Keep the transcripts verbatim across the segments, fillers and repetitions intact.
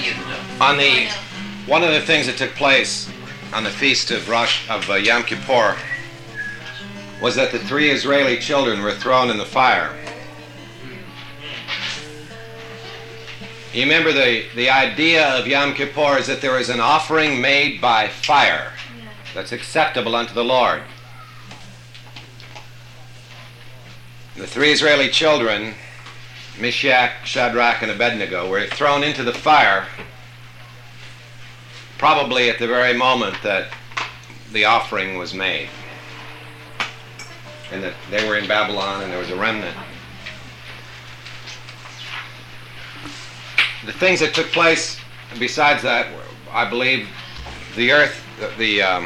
On the one of the things that took place on the feast of Rosh of uh, Yom Kippur was that the three Israeli children were thrown in the fire. You remember the, the idea of Yom Kippur is that there is an offering made by fire that's acceptable unto the Lord. The three Israeli children, Meshach, Shadrach, and Abednego, were thrown into the fire probably at the very moment that the offering was made. And that they were in Babylon and there was a remnant. The things that took place besides that, I believe, the earth, the, the um,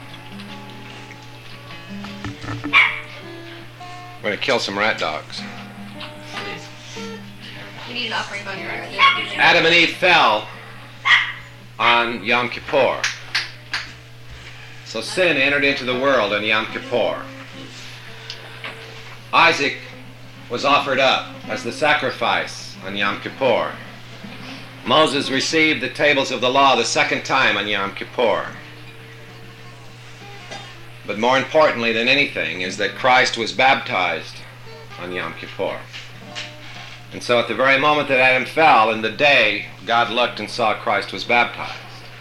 we're going to kill some rat dogs. We need an offering on your rat. Adam and Eve fell on Yom Kippur. So sin entered into the world on Yom Kippur. Isaac was offered up as the sacrifice on Yom Kippur. Moses received the tables of the law the second time on Yom Kippur. But more importantly than anything is that Christ was baptized on Yom Kippur. And so at the very moment that Adam fell, in the day, God looked and saw Christ was baptized.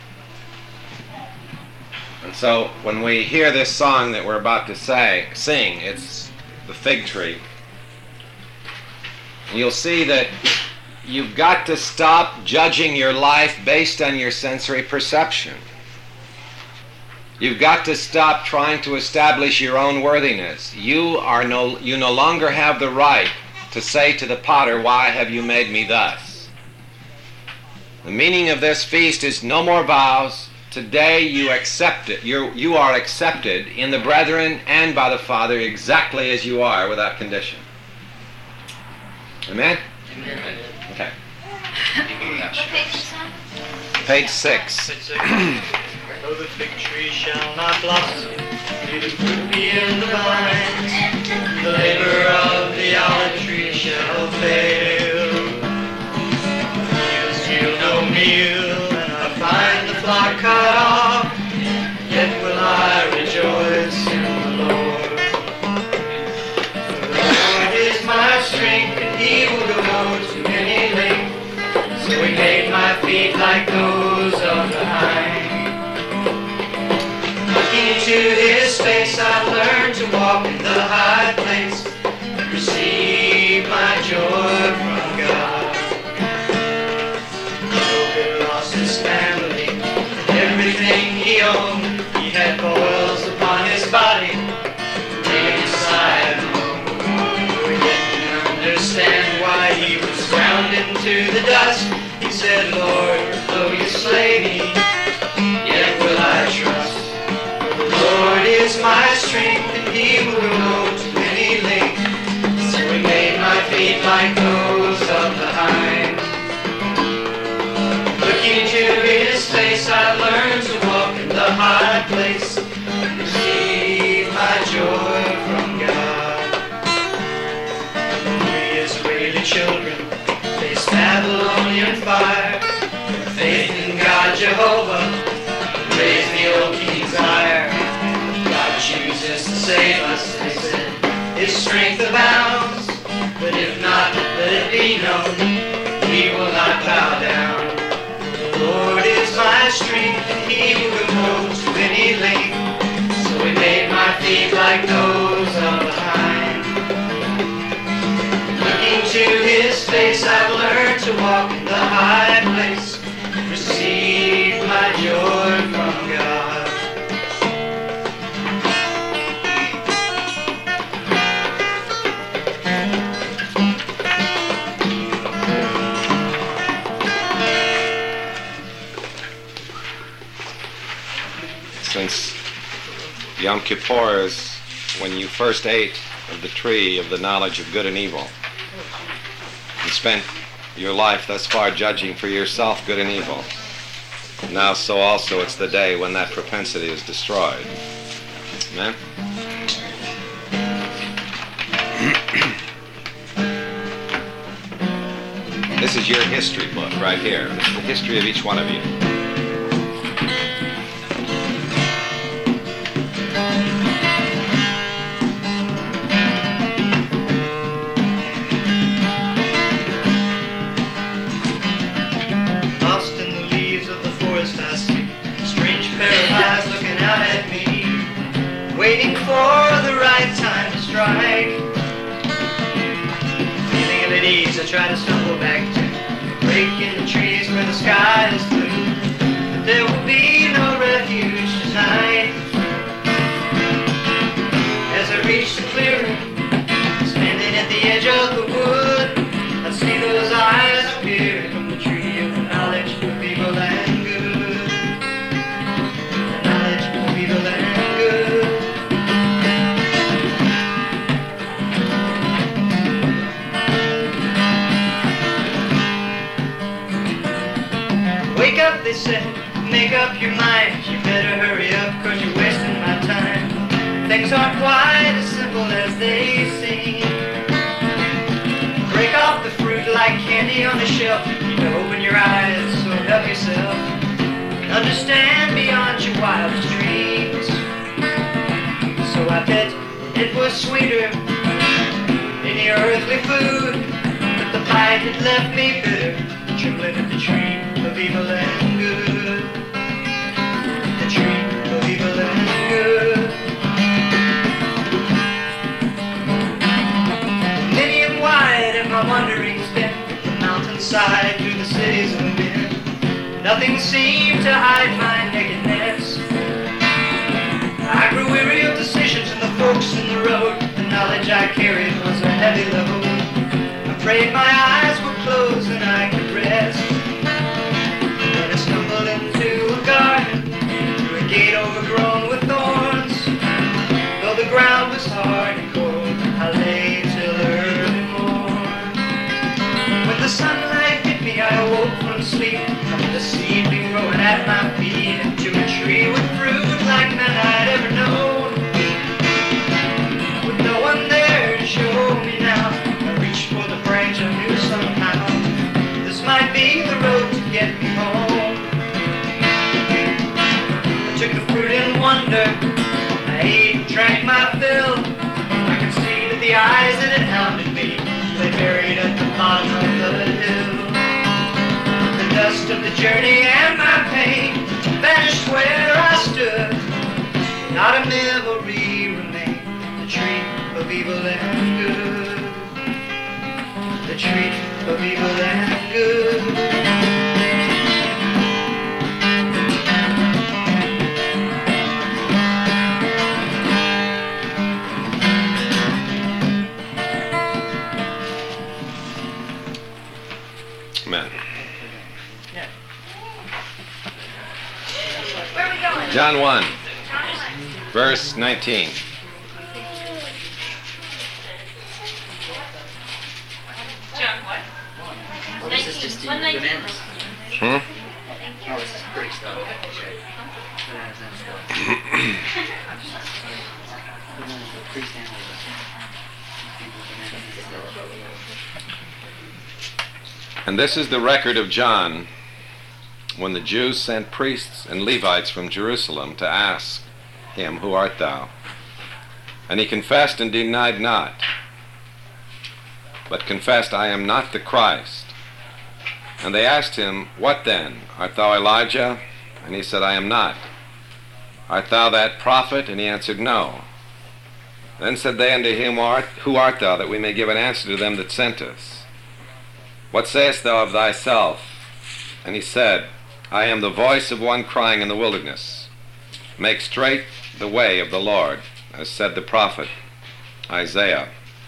And so when we hear this song that we're about to say, sing, it's the fig tree. And you'll see that you've got to stop judging your life based on your sensory perception. You've got to stop trying to establish your own worthiness. You are no, you no longer have the right to say to the potter, "Why have you made me thus?" The meaning of this feast is no more vows. Today you accept it. You're, you are accepted in the brethren and by the Father exactly as you are without condition. Amen? Amen. Okay. What page is that? Page six. Though the fig tree shall not blossom, neither fruit be in the vine, the labor of the olive tree shall fail. Yields yield no meal, and I find the flock cut off, yet will I rejoice in the Lord. For the Lord is my strength, and he will go to any length, so he made my feet like those of the hind. Into his face I've learned to walk in the high place and receive my joy from God. Job had lost his family and everything he owned. He had boils upon his body, laid aside home. He didn't understand why he was ground into the dust. He said, "Lord, though you slay me, yet will I trust. The Lord is my strength, and he will go to any length. So he made my feet like those of the hind." Looking to his face, I learned to walk in the high place and receive my joy from God. We Israeli children face Babylonian fire. Faith in God Jehovah raise the old king's ire. God chooses to save us, they said, his strength abounds. But if not, let it be known, we will not bow down. The Lord is my strength, and he will go to any length. So he made my feet like those of the hind. Looking to his face, I've learned to walk in the high place, receive my joy from God. Since Yom Kippur is when you first ate of the tree of the knowledge of good and evil, and spent your life thus far judging for yourself good and evil, now so also it's the day when that propensity is destroyed. Amen? This is your history book right here. This is the history of each one of you. Lost in the leaves of the forest I see a strange pair of eyes looking out at me, waiting for the right time to strike. Feeling ill at ease, I try to stumble back to the break in the trees where the sky is blue, but there will be no refuge tonight. As I reach the clearing, standing at the edge of the wood, I see those eyes appear from the tree of knowledge of evil and good. The knowledge of evil and good. Wake up, they said, make up your mind. You better hurry up, cause you're wasting my time. Things aren't quite as simple as they seem. Break off the fruit like candy on the shelf. You know, open your eyes, so help yourself. And understand beyond your wildest dreams. So I bet it was sweeter than any earthly food, but the bite had left me bitter, trembling at the tree of evil and good. The tree of evil and good. Million wide and my wanderings been from the mountainside through the cities of men. Nothing seemed to hide my nakedness. I grew weary of decisions and the folks in the road. The knowledge I carried was a heavy load. I prayed my eyes were closed and I could rest. Then I stumbled into a garden, through a gate overgrown with thorns. Though the ground was hard and cold, I lay till early morn. When the sunlight hit me, I awoke from sleep, from the seed being growing at my feet, into a tree with fruit like none I'd ever known. With no one there to show me now, I reached for the branch I knew somehow this might be the road to get me home. I took the fruit in wonder, I ate and drank my fill. I could see that the eyes that had hounded me lay buried at the bottom of the hill. The dust of the journey and my pain vanished where I stood. Not a memory remained. The tree of evil and good. The tree of evil and good. Amen. Yeah. Where are we going? John one, John one. verse nineteen. John what? Well, this is just One eating nineteen. bananas. Hmm? Oh, this is pretty stuff. Okay. Bananas and stuff. Bananas are pretty standard. And this is the record of John when the Jews sent priests and Levites from Jerusalem to ask him, "Who art thou?" And he confessed and denied not, but confessed, "I am not the Christ." And they asked him, "What then? Art thou Elijah?" And he said, "I am not." "Art thou that prophet?" And he answered, "No." Then said they unto him, "Art- Who art thou, that we may give an answer to them that sent us? What sayest thou of thyself?" And he said, "I am the voice of one crying in the wilderness, make straight the way of the Lord, as said the prophet Isaiah."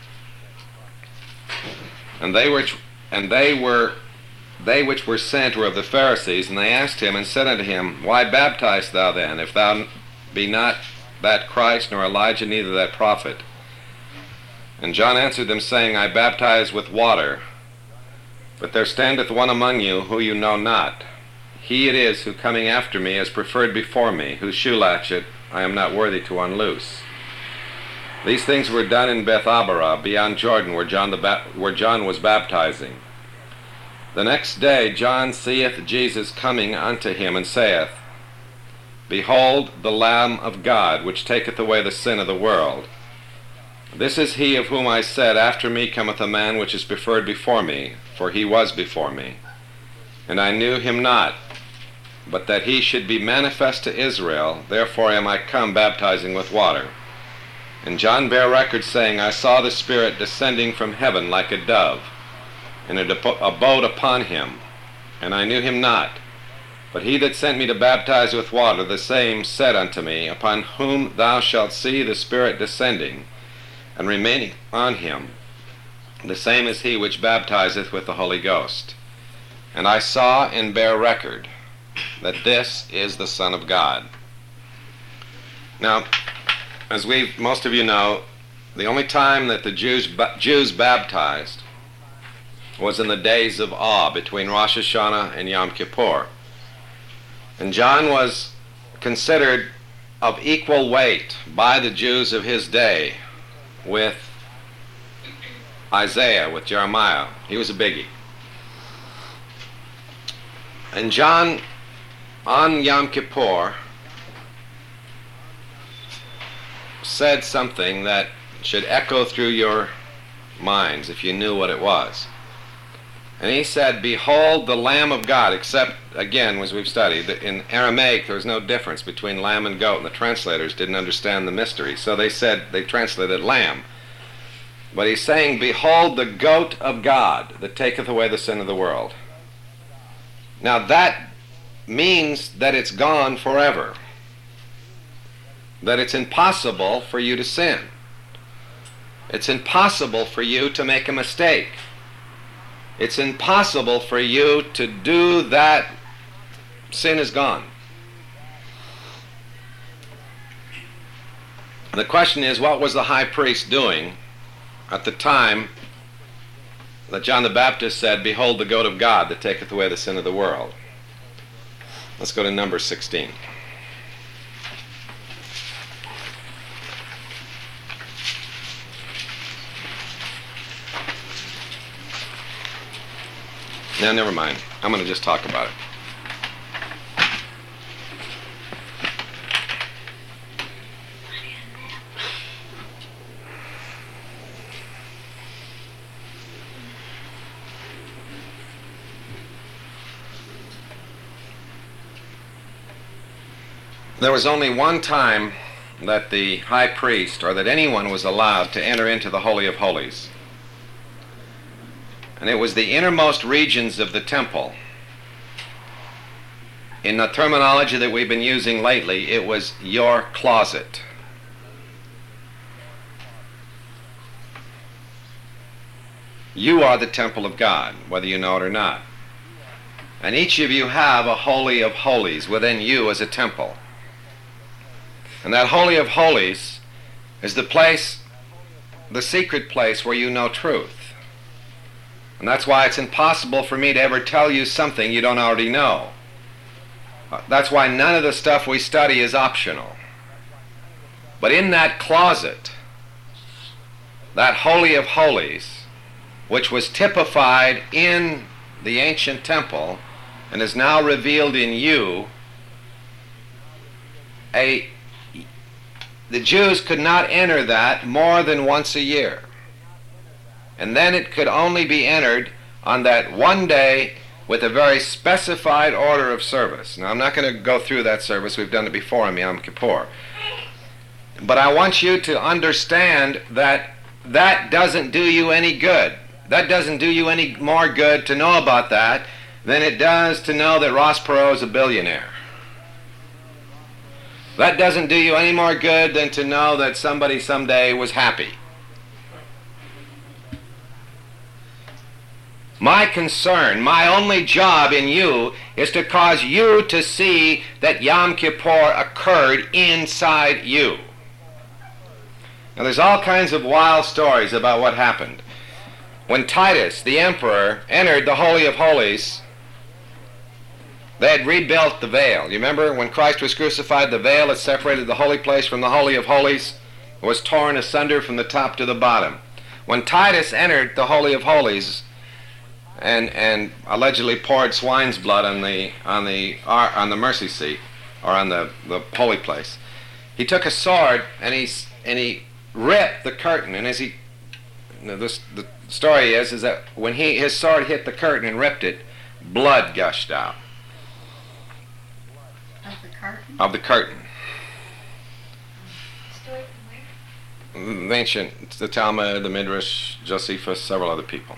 And they which and they were they which were sent were of the Pharisees, and they asked him and said unto him, "Why baptizest thou then, if thou be not that Christ, nor Elijah, neither that prophet?" And John answered them, saying, "I baptize with water, but there standeth one among you who you know not. He it is who coming after me is preferred before me, whose shoe latchet I am not worthy to unloose." These things were done in Bethabara, beyond Jordan, where John, the ba- where John was baptizing. The next day John seeth Jesus coming unto him, and saith, Behold the Lamb of God, which taketh away the sin of the world. This is he of whom I said, After me cometh a man which is preferred before me, for he was before me. And I knew him not, but that he should be manifest to Israel, therefore am I come baptizing with water. And John bare record, saying, I saw the Spirit descending from heaven like a dove, and it abode upon him, and I knew him not. But he that sent me to baptize with water, the same said unto me, Upon whom thou shalt see the Spirit descending, and remaining on him, the same is he which baptizeth with the Holy Ghost. And I saw and bare record that this is the Son of God. Now, as we most of you know, the only time that the Jews, Jews baptized was in the days of awe between Rosh Hashanah and Yom Kippur. And John was considered of equal weight by the Jews of his day with Isaiah, with Jeremiah. He was a biggie. And John, on Yom Kippur, said something that should echo through your minds if you knew what it was. And he said, Behold the Lamb of God, except, again, as we've studied, that in Aramaic there was no difference between lamb and goat, and the translators didn't understand the mystery. So they said, they translated lamb. But he's saying, Behold the goat of God that taketh away the sin of the world. Now that means that it's gone forever. That it's impossible for you to sin. It's impossible for you to make a mistake. It's impossible for you to do that. Sin is gone. The question is, what was the high priest doing at the time that John the Baptist said, Behold the goat of God that taketh away the sin of the world? Let's go to Numbers sixteen. Now, never mind. I'm going to just talk about it. There was only one time that the high priest, or that anyone was allowed to enter into the Holy of Holies. And it was the innermost regions of the temple. In the terminology that we've been using lately, it was your closet. You are the temple of God, whether you know it or not. And each of you have a Holy of Holies within you as a temple. And that Holy of Holies is the place, the secret place where you know truth. And that's why it's impossible for me to ever tell you something you don't already know. That's why none of the stuff we study is optional. But in that closet, that Holy of Holies, which was typified in the ancient temple and is now revealed in you, a, the Jews could not enter that more than once a year. And then it could only be entered on that one day with a very specified order of service. Now, I'm not going to go through that service. We've done it before on Yom Kippur. But I want you to understand that that doesn't do you any good. That doesn't do you any more good to know about that than it does to know that Ross Perot is a billionaire. That doesn't do you any more good than to know that somebody someday was happy. My concern, my only job in you is to cause you to see that Yom Kippur occurred inside you. Now there's all kinds of wild stories about what happened. When Titus, the emperor, entered the Holy of Holies, they had rebuilt the veil. You remember when Christ was crucified, the veil that separated the holy place from the Holy of Holies was torn asunder from the top to the bottom. When Titus entered the Holy of Holies, and and allegedly poured swine's blood on the on the on the mercy seat, or on the, the holy place. He took a sword and he and he ripped the curtain. And as he, this, the story is is that when he his sword hit the curtain and ripped it, blood gushed out Of the curtain? of the curtain. Story from where? The ancient, the Talmud, the Midrash, Josephus, several other people.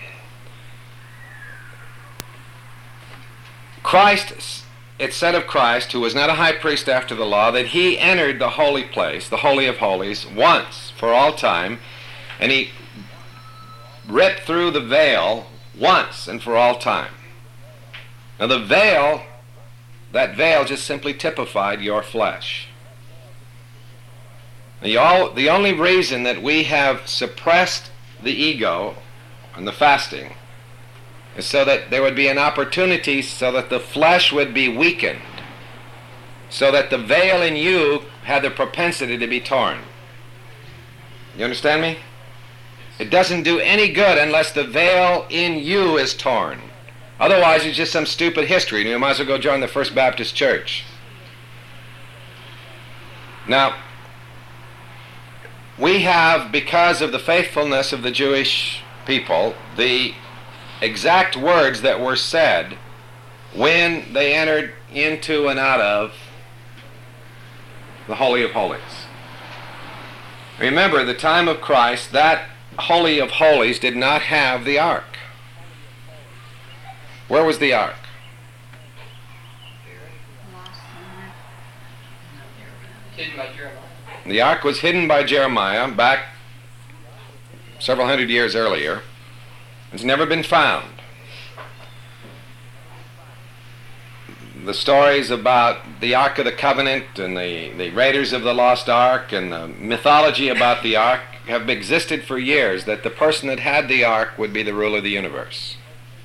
Christ, it said of Christ, who was not a high priest after the law, that he entered the holy place, the Holy of Holies, once for all time, and he ripped through the veil once and for all time. Now the veil, that veil just simply typified your flesh. The, all, the only reason that we have suppressed the ego and the fasting is so that there would be an opportunity so that the flesh would be weakened, so that the veil in you had the propensity to be torn. You understand me? It doesn't do any good unless the veil in you is torn. Otherwise, it's just some stupid history, and you might as well go join the First Baptist Church. Now, we have, because of the faithfulness of the Jewish people, the exact words that were said when they entered into and out of the Holy of Holies. Remember, the time of Christ, that Holy of Holies did not have the ark. Where was the ark? Hidden by Jeremiah. The ark was hidden by Jeremiah back several hundred years earlier. It's never been found. The stories about the Ark of the Covenant and the, the Raiders of the Lost Ark and the mythology about the Ark have existed for years, that the person that had the Ark would be the ruler of the universe.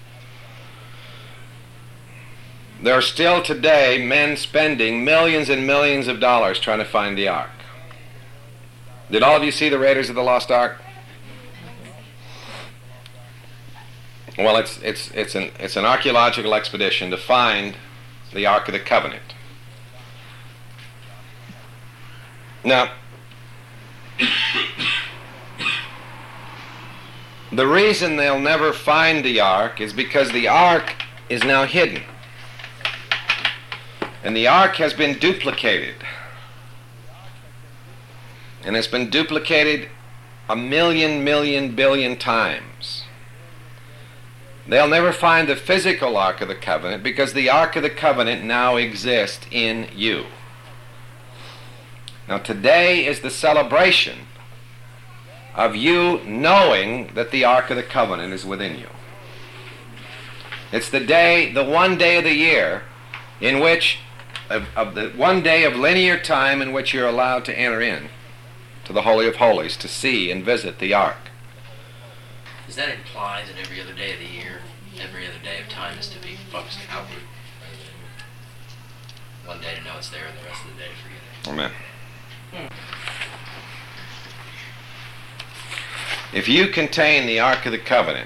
There are still today men spending millions and millions of dollars trying to find the Ark. Did all of you see the Raiders of the Lost Ark? Well, it's it's it's an it's an archaeological expedition to find the Ark of the Covenant. Now, the reason they'll never find the Ark is because the Ark is now hidden, and the Ark has been duplicated, and it's been duplicated a million, million, billion times. They'll never find the physical Ark of the Covenant because the Ark of the Covenant now exists in you. Now today is the celebration of you knowing that the Ark of the Covenant is within you. It's the day, the one day of the year in which, of, of the one day of linear time in which you're allowed to enter in to the Holy of Holies to see and visit the Ark. Does that imply that every other day of the year, every other day of time is to be focused outward? One day to know it's there and the rest of the day to forget it. Amen. If you contain the Ark of the Covenant,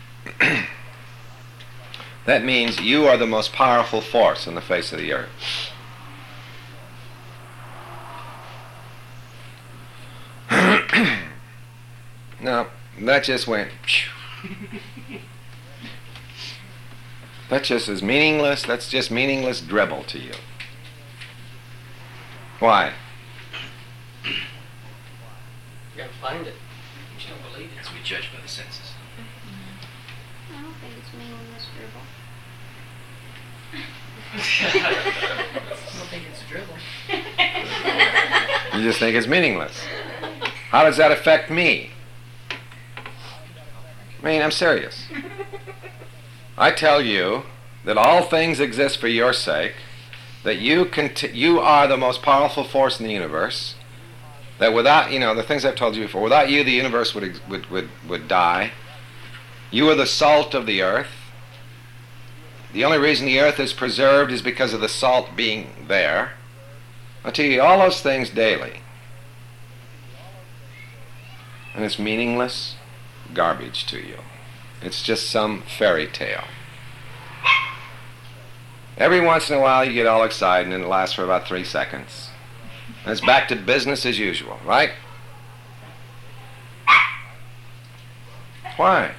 that means you are the most powerful force on the face of the earth. Now, that just went... That just is meaningless. That's just meaningless dribble to you. Why? You gotta find it. You don't believe it. As we judge by the senses. I don't think it's meaningless dribble. I don't think it's dribble. You just think it's meaningless. How does that affect me? I mean, I'm serious. I tell you that all things exist for your sake, that you conti- you are the most powerful force in the universe, that without, you know, the things I've told you before, without you the universe would, ex- would, would, would die. You are the salt of the earth. The only reason the earth is preserved is because of the salt being there. I tell you all those things daily. And it's meaningless garbage to you. It's just some fairy tale. Every once in a while you get all excited and it lasts for about three seconds. And it's back to business as usual, right? Why?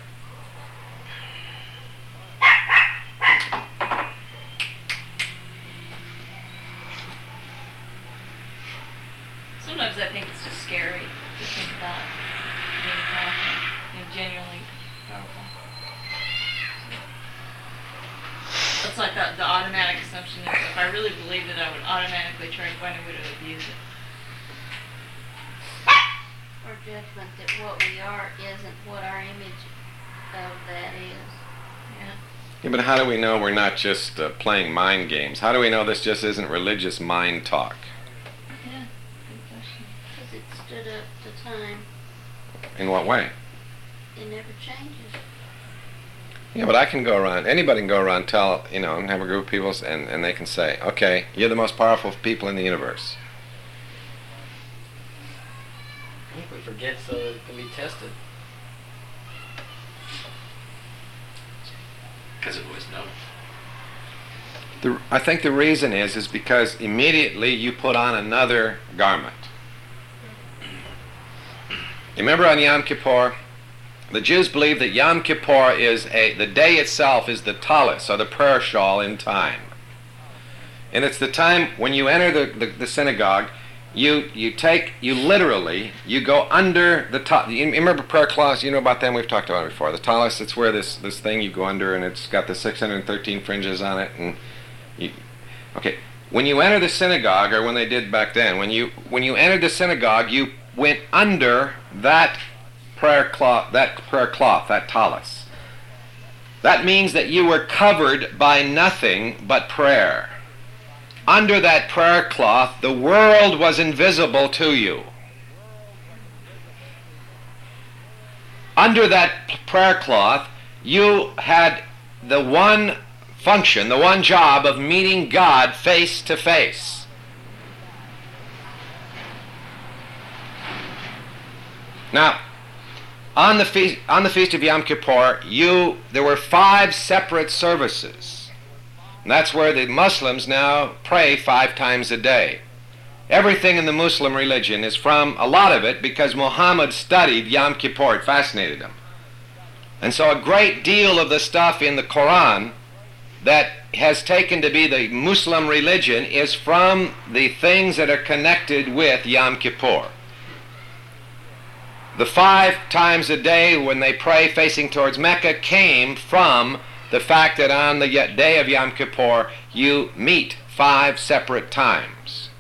Sometimes I think it's just scary to think about being powerful, you know, genuinely powerful. That's like the, the automatic assumption is if I really believed it, I would automatically try and find a way to abuse it. Or judgment that what we are isn't what our image of that is. Yeah. Yeah, but how do we know we're not just uh, playing mind games? How do we know this just isn't religious mind talk? Yeah, good question. Because it stood up to time. In what way? It never changes. Yeah, but I can go around, anybody can go around, tell, you know, and have a group of people, and, and they can say, okay, you're the most powerful people in the universe. I think we forget so that it can be tested. Because it was known. The, I think the reason is, is because immediately you put on another garment. You remember on Yom Kippur, the Jews believe that Yom Kippur is a, the day itself is the talis, or the prayer shawl in time. And it's the time when you enter the, the, the synagogue, you you take, you literally, you go under the talis. You remember prayer cloths, you know about them, we've talked about it before. The talis, it's where this, this thing you go under and it's got the six hundred thirteen fringes on it. And you, okay, when you enter the synagogue, or when they did back then, when you when you entered the synagogue, you went under that prayer cloth, that prayer cloth, that talis. That means that you were covered by nothing but prayer. Under that prayer cloth, the world was invisible to you. Under that prayer cloth, you had the one function, the one job of meeting God face to face. Now, on the feast, on the feast of Yom Kippur, you there were five separate services. And that's where the Muslims now pray five times a day. Everything in the Muslim religion is from, a lot of it, because Muhammad studied Yom Kippur. It fascinated him. And so a great deal of the stuff in the Quran that has taken to be the Muslim religion is from the things that are connected with Yom Kippur. The five times a day when they pray facing towards Mecca came from the fact that on the day of Yom Kippur you meet five separate times.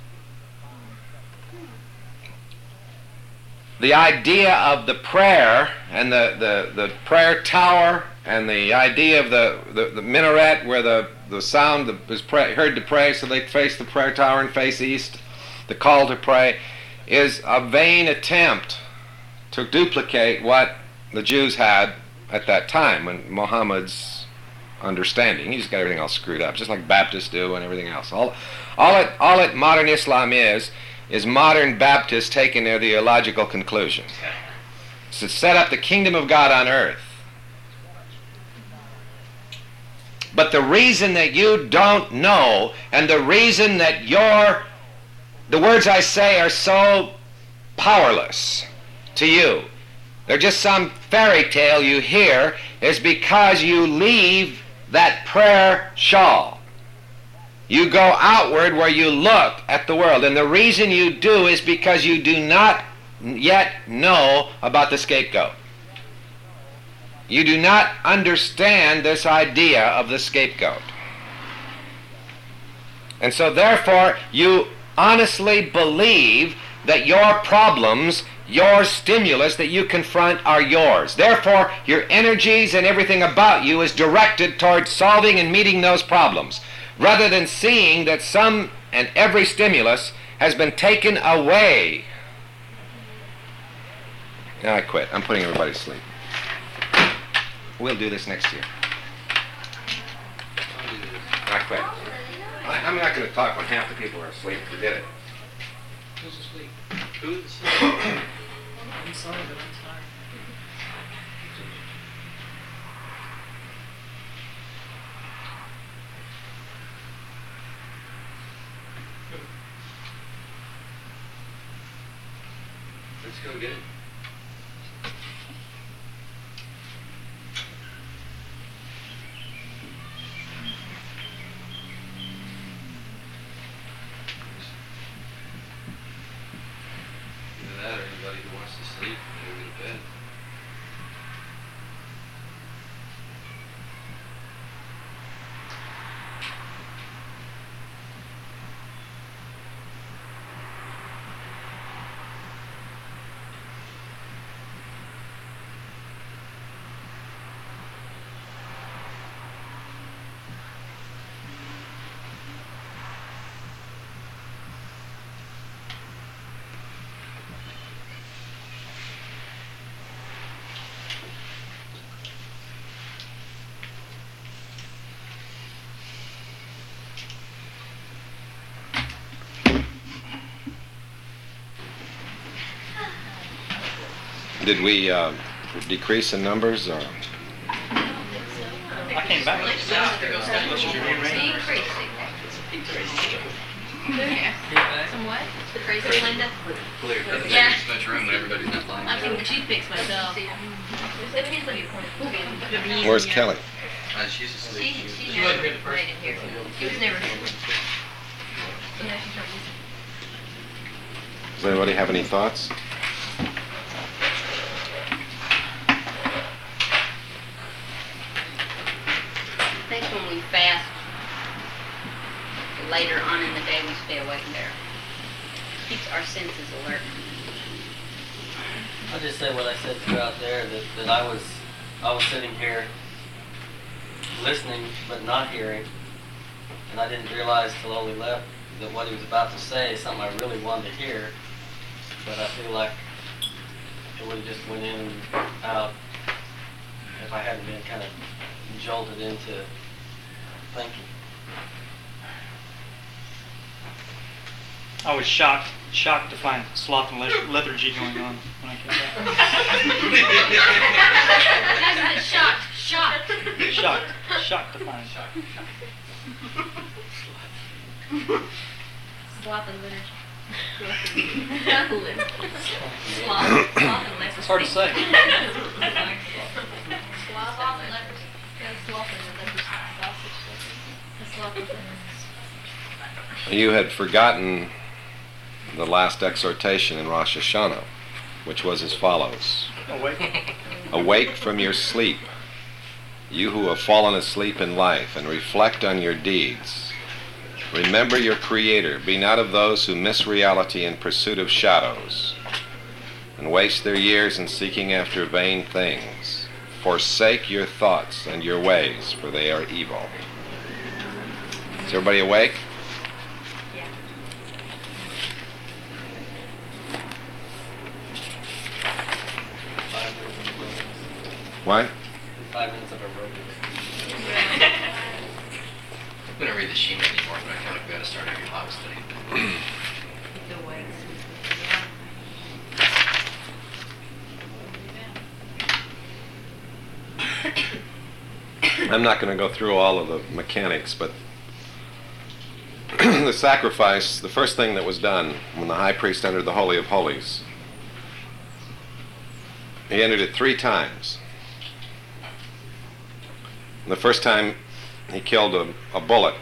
The idea of the prayer and the, the, the prayer tower and the idea of the, the, the minaret where the, the sound is pray, heard to pray, so they face the prayer tower and face east, the call to pray, is a vain attempt to duplicate what the Jews had at that time when Muhammad's understanding. He just got everything all screwed up, just like Baptists do and everything else. All, all, it, all it modern Islam is, is modern Baptists taking their theological conclusions. It's to set up the kingdom of God on earth. But the reason that you don't know, and the reason that your, the words I say are so powerless to you, they're just some fairy tale you hear, is because you leave that prayer shawl. You go outward where you look at the world. And the reason you do is because you do not yet know about the scapegoat. You do not understand this idea of the scapegoat. And so therefore you honestly believe that your problems, your stimulus that you confront are yours. Therefore, your energies and everything about you is directed towards solving and meeting those problems, rather than seeing that some and every stimulus has been taken away. Now I quit. I'm putting everybody to sleep. We'll do this next year. I quit. I'm not going to talk when half the people are asleep. Forget it. Who's asleep? Who's I'm sorry, but I'm tired. go get it. Either that or anybody who wants to sleep, they go to bed. Did we uh, decrease in numbers? Or? I came back. Some what? The crazy Linda? Clear. Yeah. There's much room when everybody's not lying. I'm thinking toothpicks myself. Where's Kelly? Uh, she used to sleep. She, she She wasn't never here the first made it here. She was never here. Yeah, she started using Does anybody have any thoughts? I think when we fast, later on in the day, we stay awake there. Keeps our senses alert. I'll just say what I said throughout there, that, that I was I was sitting here listening but not hearing, and I didn't realize till Oli left that what he was about to say is something I really wanted to hear, but I feel like it would have just went in and out if I hadn't been kind of jolted into thinking. I was shocked, shocked to find sloth and le- lethargy going on when I came back. Shocked, shocked. Shocked, shocked to find. Sloth and liturgy. Sloth, sloth and leprosy. It's hard to say. Sloth and leprosy. Yeah, sloth and leprosy. Sloth and leprosy. You had forgotten the last exhortation in Rosh Hashanah, which was as follows. Awake. Awake from your sleep, you who have fallen asleep in life, and reflect on your deeds. Remember your Creator. Be not of those who miss reality in pursuit of shadows, and waste their years in seeking after vain things. Forsake your thoughts and your ways, for they are evil. Is everybody awake? What? Five minutes of aerobics. I'm going to read the Shema anymore, but I feel like we got to start every Bible study. I'm not going to go through all of the mechanics, but the sacrifice, the first thing that was done when the high priest entered the Holy of Holies, he entered it three times. The first time he killed a, a bullock,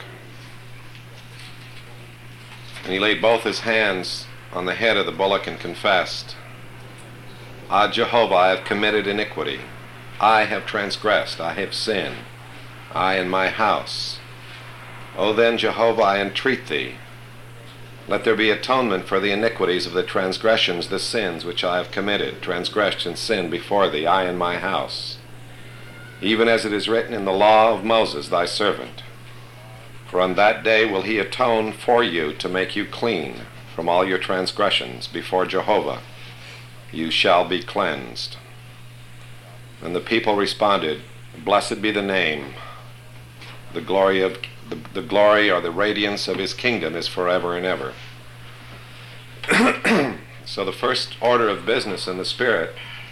and he laid both his hands on the head of the bullock and confessed, Ah, Jehovah, I have committed iniquity. I have transgressed. I have sinned. I and my house. O then, Jehovah, I entreat thee, let there be atonement for the iniquities of the transgressions, the sins which I have committed, transgressed and sinned before thee, I and my house. Even as it is written in the law of Moses, thy servant. For on that day will he atone for you to make you clean from all your transgressions before Jehovah. You shall be cleansed. And the people responded, Blessed be the name. The glory of the, the glory or the radiance of his kingdom is forever and ever. So the first order of business in the Spirit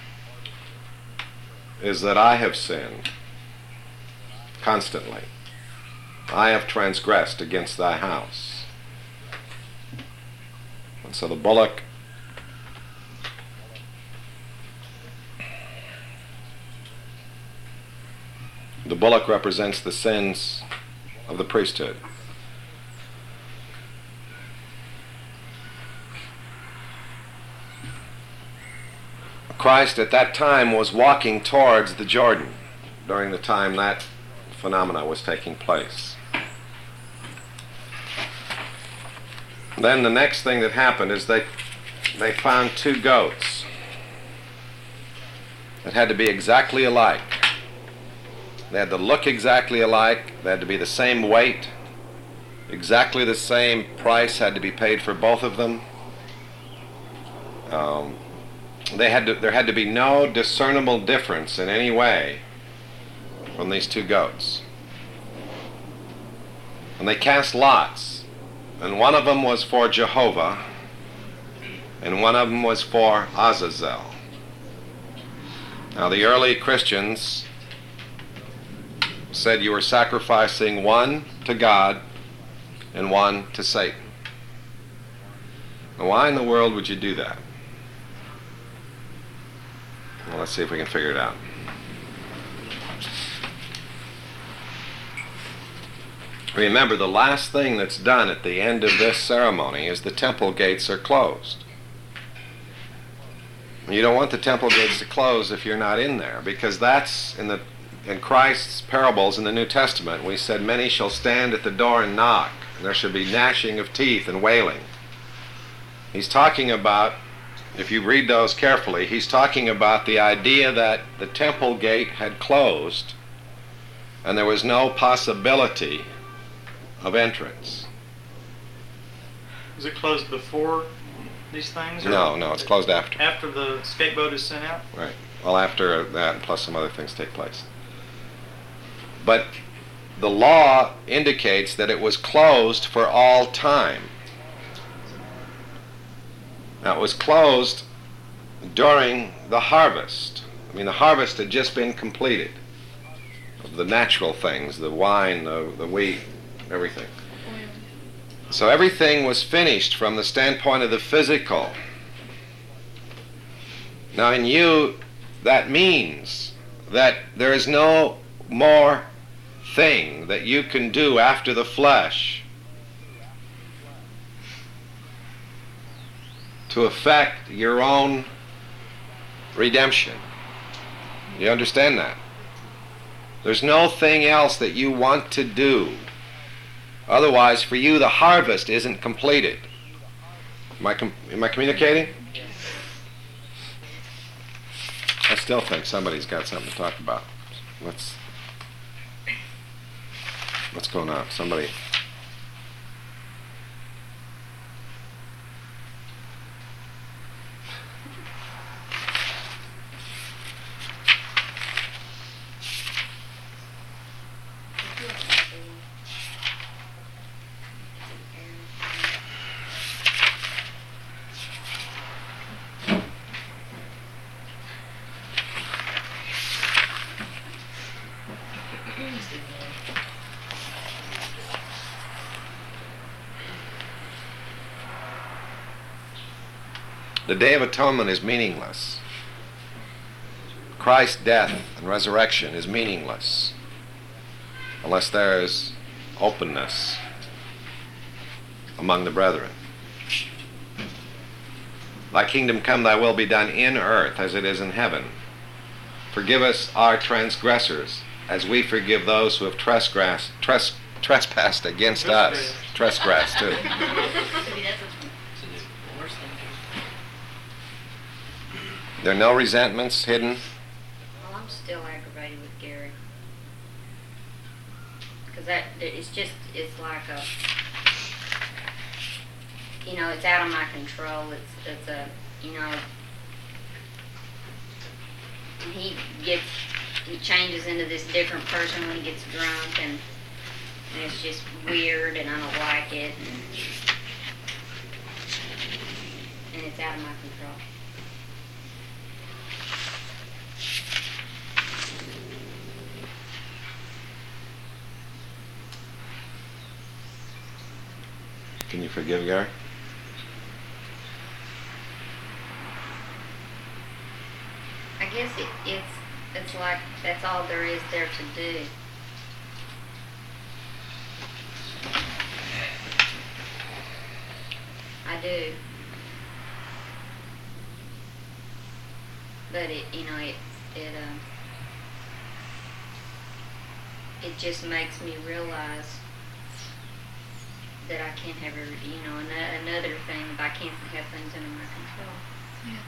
is that I have sinned constantly. I have transgressed against thy house. And so the bullock The bullock represents the sins of the priesthood. Christ at that time was walking towards the Jordan during the time that phenomena was taking place. Then the next thing that happened is they they found two goats that had to be exactly alike. They had to look exactly alike. They had to be the same weight. Exactly the same price had to be paid for both of them. Um, they had to, there had to be no discernible difference in any way from these two goats. And they cast lots. And one of them was for Jehovah, and one of them was for Azazel. Now, the early Christians said you were sacrificing one to God and one to Satan. Now, why in the world would you do that? Well, let's see if we can figure it out. Remember, the last thing that's done at the end of this ceremony is the temple gates are closed. You don't want the temple gates to close if you're not in there, because that's in the in Christ's parables in the New Testament. We said, many shall stand at the door and knock, and there shall be gnashing of teeth and wailing. He's talking about, if you read those carefully, he's talking about the idea that the temple gate had closed and there was no possibility of entrance. Is it closed before these things? Or No, no, it's closed after. After the scapegoat is sent out? Right. Well, after that, plus some other things take place. But the law indicates that it was closed for all time. Now, it was closed during the harvest. I mean, the harvest had just been completed of the natural things, the wine, the, the wheat, everything. So everything was finished from the standpoint of the physical. Now, in you, that means that there is no more thing that you can do after the flesh to affect your own redemption. You understand that? There's no thing else that you want to do. Otherwise, for you, the harvest isn't completed. Am I, com- am I communicating? I still think somebody's got something to talk about. What's, what's going on? Somebody... The Day of Atonement is meaningless. Christ's death and resurrection is meaningless unless there is openness among the brethren. Thy kingdom come, thy will be done in earth as it is in heaven. Forgive us our transgressors as we forgive those who have trespassed, tres- trespassed against us. Trespassed too. There are no resentments hidden. Well, I'm still aggravated with Gary. Because that, it's just, it's like a, you know, it's out of my control. It's, it's a, you know, he gets, he changes into this different person when he gets drunk, and, and it's just weird, and I don't like it, and, and it's out of my control. Can you forgive Gary? I guess it, it's it's like that's all there is there to do. I do. But it, you know, it, it, uh, it just makes me realize that I can't have, every, you know, an- another thing, that I can't have things under my control. Yeah.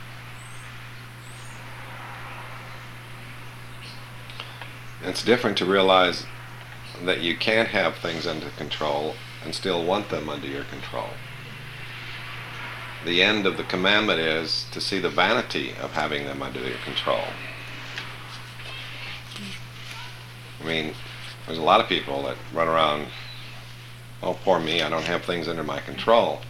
It's different to realize that you can't have things under control and still want them under your control. The end of the commandment is to see the vanity of having them under your control. I mean, there's a lot of people that run around, oh, poor me, I don't have things under my control.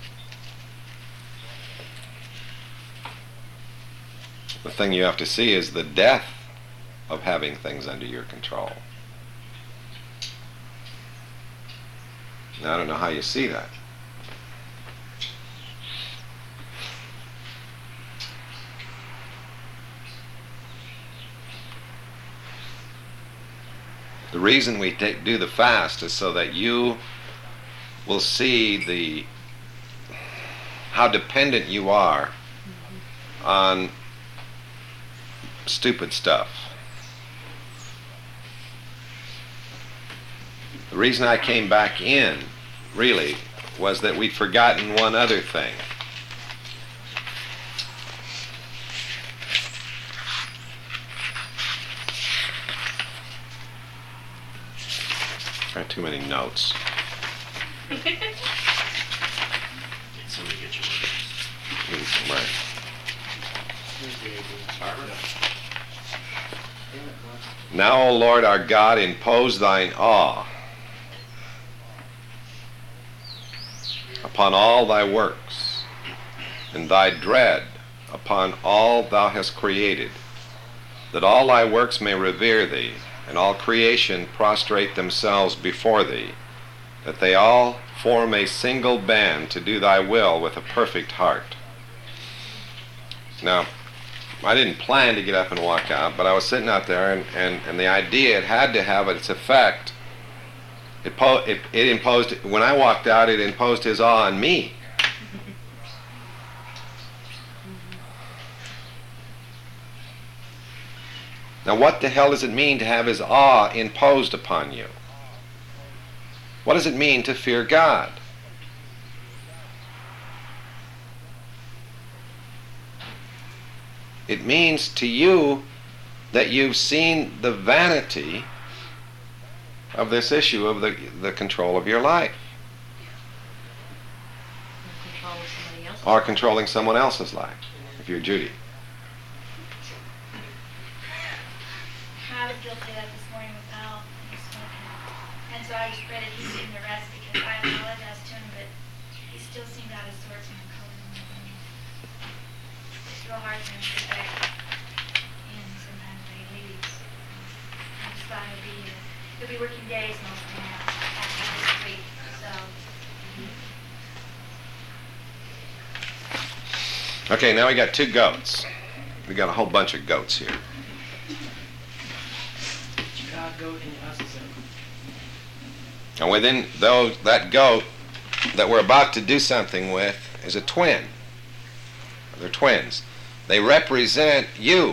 The thing you have to see is the death of having things under your control. Now, I don't know how you see that. The reason we take, do the fast is so that you will see the how dependent you are on stupid stuff. The reason I came back in, really, was that we'd forgotten one other thing. I have too many notes. Somebody get your words. Mm, Right. Barbara? Now, O Lord our God, impose thine awe upon all thy works, and thy dread upon all thou hast created, that all thy works may revere thee, and all creation prostrate themselves before thee, that they all form a single band to do thy will with a perfect heart. Now, I didn't plan to get up and walk out, but I was sitting out there, and, and, and the idea, it had to have its effect. It, po- it, it imposed, when I walked out, it imposed his awe on me. Now, what the hell does it mean to have his awe imposed upon you? What does it mean to fear God? It means to you that you've seen the vanity of this issue of the, the control of your life, Control of somebody else. or controlling someone else's life, if you're Judy. I was guilty of that this morning with Al. He was smoking. And so I just prayed that he's getting the rest because I apologized to him, but he still seemed out of sorts and uncomfortable. It's real hard for him to get back in sometimes when he leaves. I just thought he'll be, uh, he'll be working days mostly now after this week. So, Okay, now we got two goats. We got a whole bunch of goats here. God goat and us. And within those, that goat that we're about to do something with is a twin. They're twins. They represent you.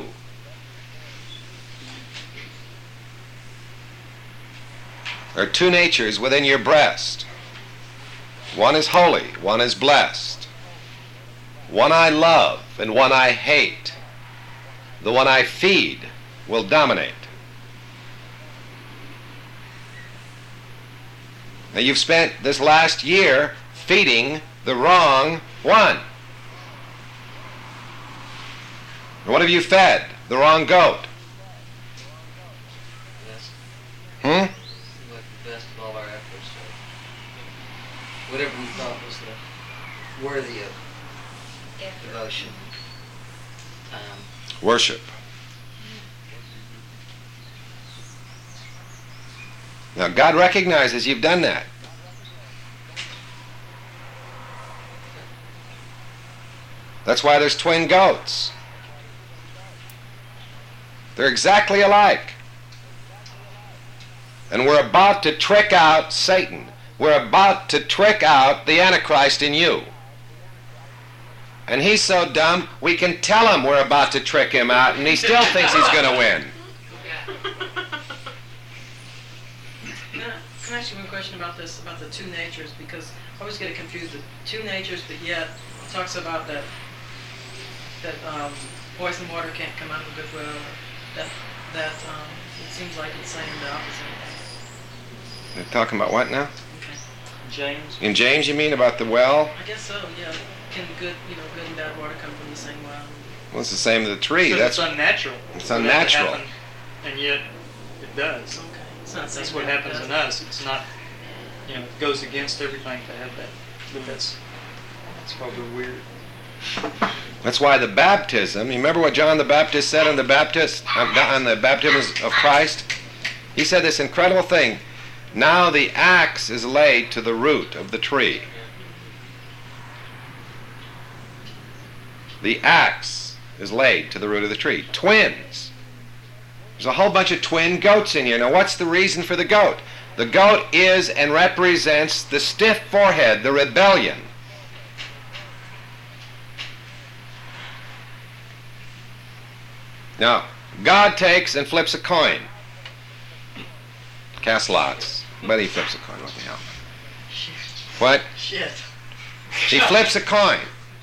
There are two natures within your breast. One is holy, one is blessed. One I love and one I hate. The one I feed will dominate. Now, you've spent this last year feeding the wrong one. And what have you fed? The wrong goat. Yes. Hmm? Like the best of all our efforts. So whatever we thought was the worthy of devotion. Um, Worship. Now, God recognizes you've done that. That's why there's twin goats. They're exactly alike. And we're about to trick out Satan. We're about to trick out the Antichrist in you. And he's so dumb, we can tell him we're about to trick him out, and he still thinks he's going to win. Can I, can I ask you one question about this, about the two natures? Because I always get it confused. The two natures, but yet it talks about that that um, poison water can't come out of a good well. That that um, it seems like it's saying the opposite. They're talking about what now? Okay. James. In James, you mean about the well? I guess so. Yeah. Can good, you know, good and bad water come from the same well? Well, it's the same as the tree. So That's it's unnatural. It's for that to unnatural. happen, and yet it does. Okay. It's not That's saying what that it happens in doesn't. us. It's not, you know, it goes against everything to have that. But that's that's probably weird. That's why the baptism. You remember what John the Baptist said on the baptist on the baptism of Christ? He said this incredible thing. Now the axe is laid to the root of the tree. The axe is laid to the root of the tree. Twins. There's a whole bunch of twin goats in you. Now, what's the reason for the goat? The goat is and represents the stiff forehead, the rebellion. Now, God takes and flips a coin. Cast lots. But he flips a coin. What the hell? What? Shit. He flips a coin.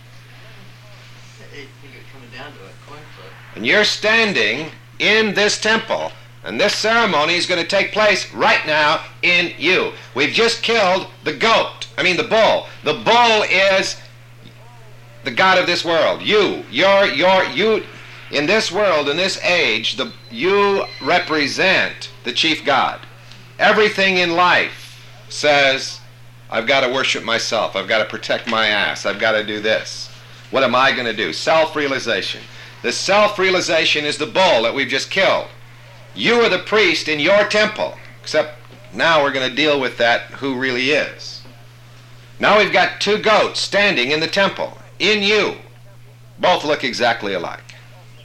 Hey, you get coming down to a coin flip. And you're standing in this temple, and this ceremony is going to take place right now in you. We've just killed the goat. I mean the bull. The bull is the god of this world. You, you're, you're, you, in this world, in this age, the, you represent the chief god. Everything in life says, I've got to worship myself. I've got to protect my ass. I've got to do this. What am I going to do? Self-realization. The self-realization is the bull that we've just killed. You are the priest in your temple, except now we're going to deal with that who really is. Now we've got two goats standing in the temple, in you. Both look exactly alike.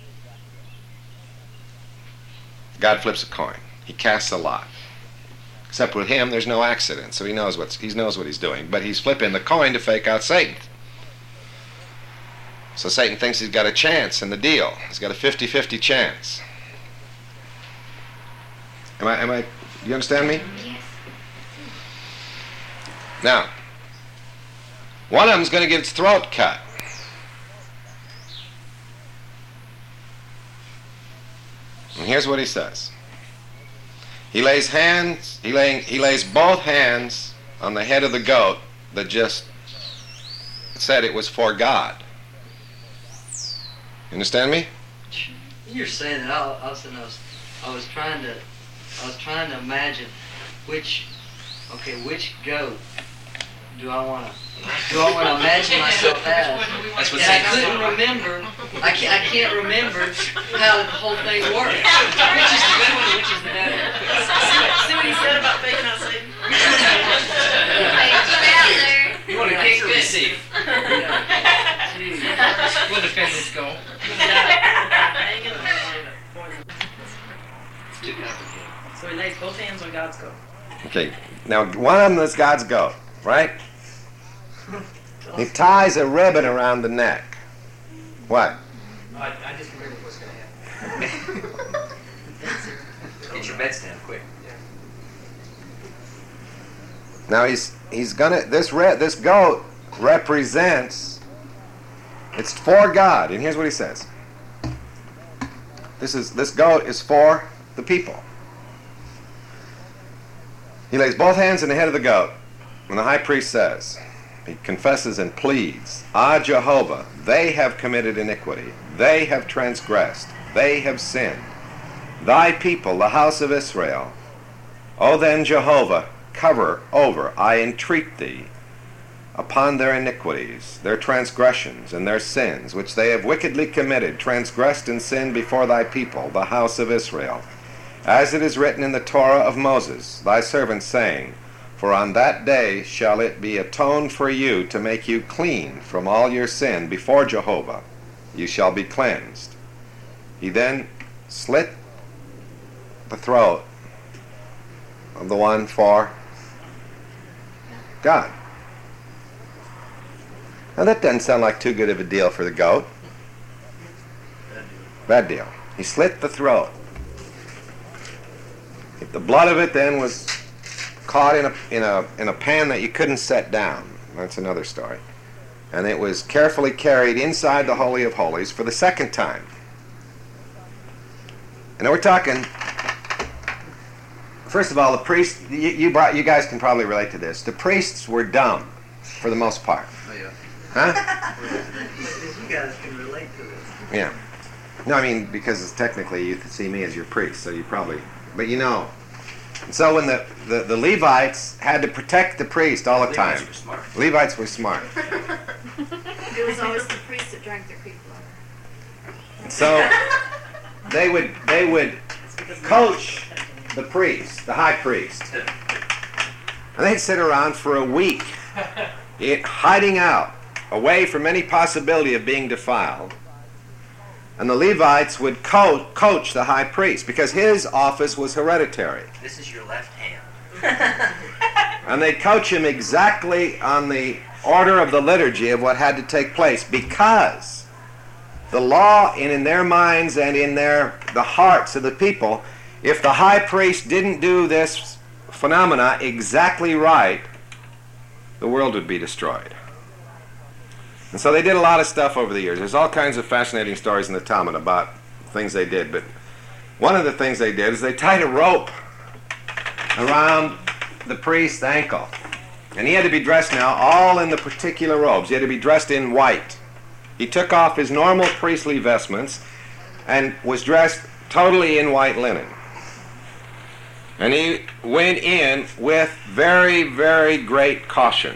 God flips a coin. He casts a lot. Except with him, there's no accident, so he knows what's, he knows what he's doing. But he's flipping the coin to fake out Satan. So Satan thinks he's got a chance in the deal. He's got a fifty-fifty chance. Am I, am I, you understand me? Yes. Now, one of them's going to get its throat cut. And here's what he says. He lays hands, he, lay, he lays both hands on the head of the goat that just said it was for God. You understand me? You're saying that I, I was, I was, I was trying to, I was trying to imagine which, okay, which goat do I want to, do I want to imagine myself as? That's what And I Satan's couldn't doing. remember, I can't, I can't remember how the whole thing works. Which is the good one and which is the bad one? See what he said about faking out Satan? You want to kick or receive? Yeah. Jeez. We'll defend this goal. It's too complicated. So he lays both hands on God's goat. Okay, now one of them is God's goat, right? He ties a ribbon around the neck. What? I, I just remember what's going to happen. Get your bets down quick. Now he's he's gonna this re, this goat represents, it's for God, and here's what he says. This is this goat is for the people. He lays both hands on the head of the goat, and the high priest says, he confesses and pleads, Ah, Jehovah, they have committed iniquity, they have transgressed, they have sinned. Thy people, the house of Israel, O then, Jehovah, cover over, I entreat thee, upon their iniquities, their transgressions, and their sins, which they have wickedly committed, transgressed and sinned before thy people, the house of Israel. As it is written in the Torah of Moses, thy servant, saying, For on that day shall it be atoned for you to make you clean from all your sin before Jehovah. You shall be cleansed. He then slit the throat of the one for God. Now that doesn't sound like too good of a deal for the goat. Bad deal. He slit the throat. If the blood of it then was caught in a in a in a pan that you couldn't set down, that's another story. And it was carefully carried inside the Holy of Holies for the second time. And now we're talking. First of all, the priests. You, you brought. You guys can probably relate to this. The priests were dumb, for the most part. Oh yeah. Huh? You guys can relate to this. Yeah. No, I mean, because technically you see me as your priest, so you probably, but you know. And so when the, the, the Levites had to protect the priest all the Levites time. were smart. Levites were smart. It was always the priests that drank their creek water. So they would they would coach the priest, the high priest. And they'd sit around for a week, it, hiding out, away from any possibility of being defiled. And the Levites would co- coach the high priest because his office was hereditary. This is your left hand. And they'd coach him exactly on the order of the liturgy of what had to take place, because the law in, in their minds and in their the hearts of the people, if the high priest didn't do this phenomena exactly right, the world would be destroyed. And so they did a lot of stuff over the years. There's all kinds of fascinating stories in the Talmud about things they did, but one of the things they did is they tied a rope around the priest's ankle. And he had to be dressed now all in the particular robes. He had to be dressed in white. He took off his normal priestly vestments and was dressed totally in white linen. And he went in with very, very great caution.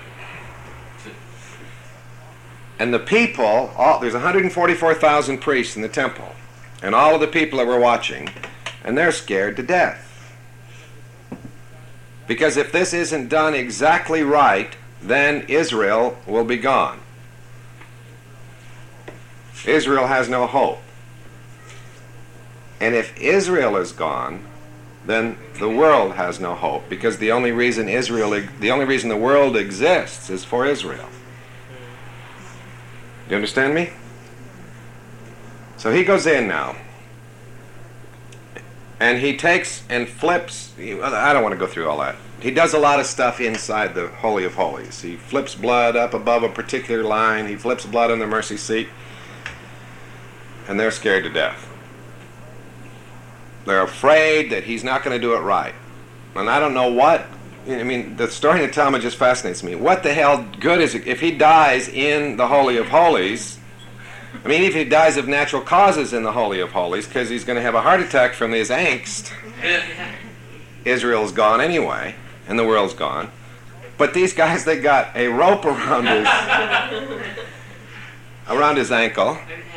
And the people, all, there's one hundred forty-four thousand priests in the temple, and all of the people that were watching, and they're scared to death. Because if this isn't done exactly right, then Israel will be gone. Israel has no hope. And if Israel is gone, then the world has no hope, because the only reason Israel, the only reason the world exists is for Israel. You understand me? So he goes in now, and he takes and flips. I don't want to go through all that. He does a lot of stuff inside the Holy of Holies. He flips blood up above a particular line. He flips blood on the mercy seat, and they're scared to death. They're afraid that he's not going to do it right. And I don't know what. I mean, the story in the Talmud just fascinates me. What the hell good is it if he dies in the Holy of Holies? I mean, if he dies of natural causes in the Holy of Holies, because he's going to have a heart attack from his angst, Israel's gone anyway, and the world's gone. But these guys, they got a rope around his around his ankle.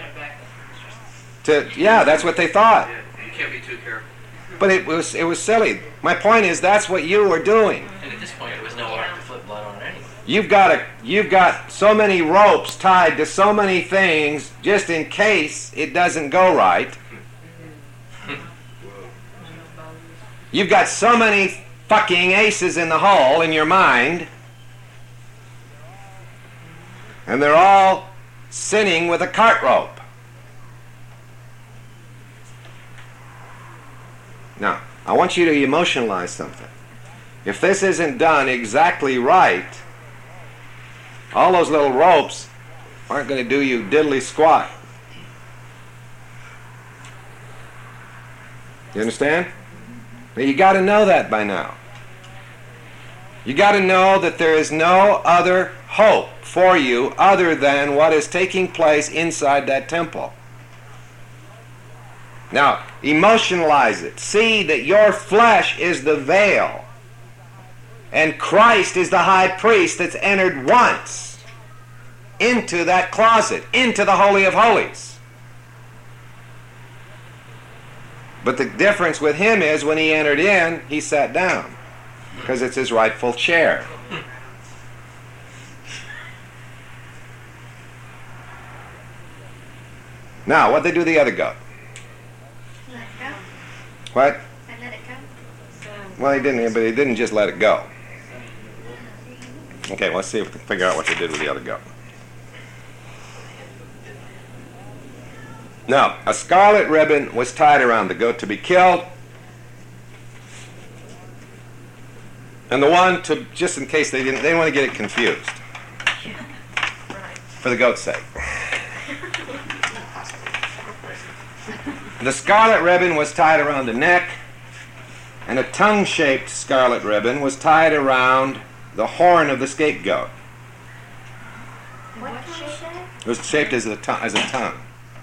To yeah, that's what they thought. You can't be too careful. But it was it was silly. My point is, that's what you were doing. And at this point, there was no art to flip blood on it anyway. You've got a you've got so many ropes tied to so many things just in case it doesn't go right. You've got so many fucking aces in the hole in your mind, and they're all sinning with a cart rope. Now, I want you to emotionalize something. If this isn't done exactly right, all those little ropes aren't going to do you diddly squat. You understand? Now, you got to know that by now. You got to know that there is no other hope for you other than what is taking place inside that temple. Now, emotionalize it. See that your flesh is the veil, and Christ is the high priest that's entered once into that closet, into the Holy of Holies. But the difference with him is when he entered in, he sat down, because it's his rightful chair. Now, what'd they do to the other goat? What? And let it go. Well, he didn't, but he didn't just let it go. Okay, let's see if we can figure out what they did with the other goat. Now, a scarlet ribbon was tied around the goat to be killed, and the one to, just in case they didn't, they didn't want to get it confused, for the goat's sake. The scarlet ribbon was tied around the neck, and a tongue-shaped scarlet ribbon was tied around the horn of the scapegoat. What shape is that? It was shaped as a, to- as a tongue.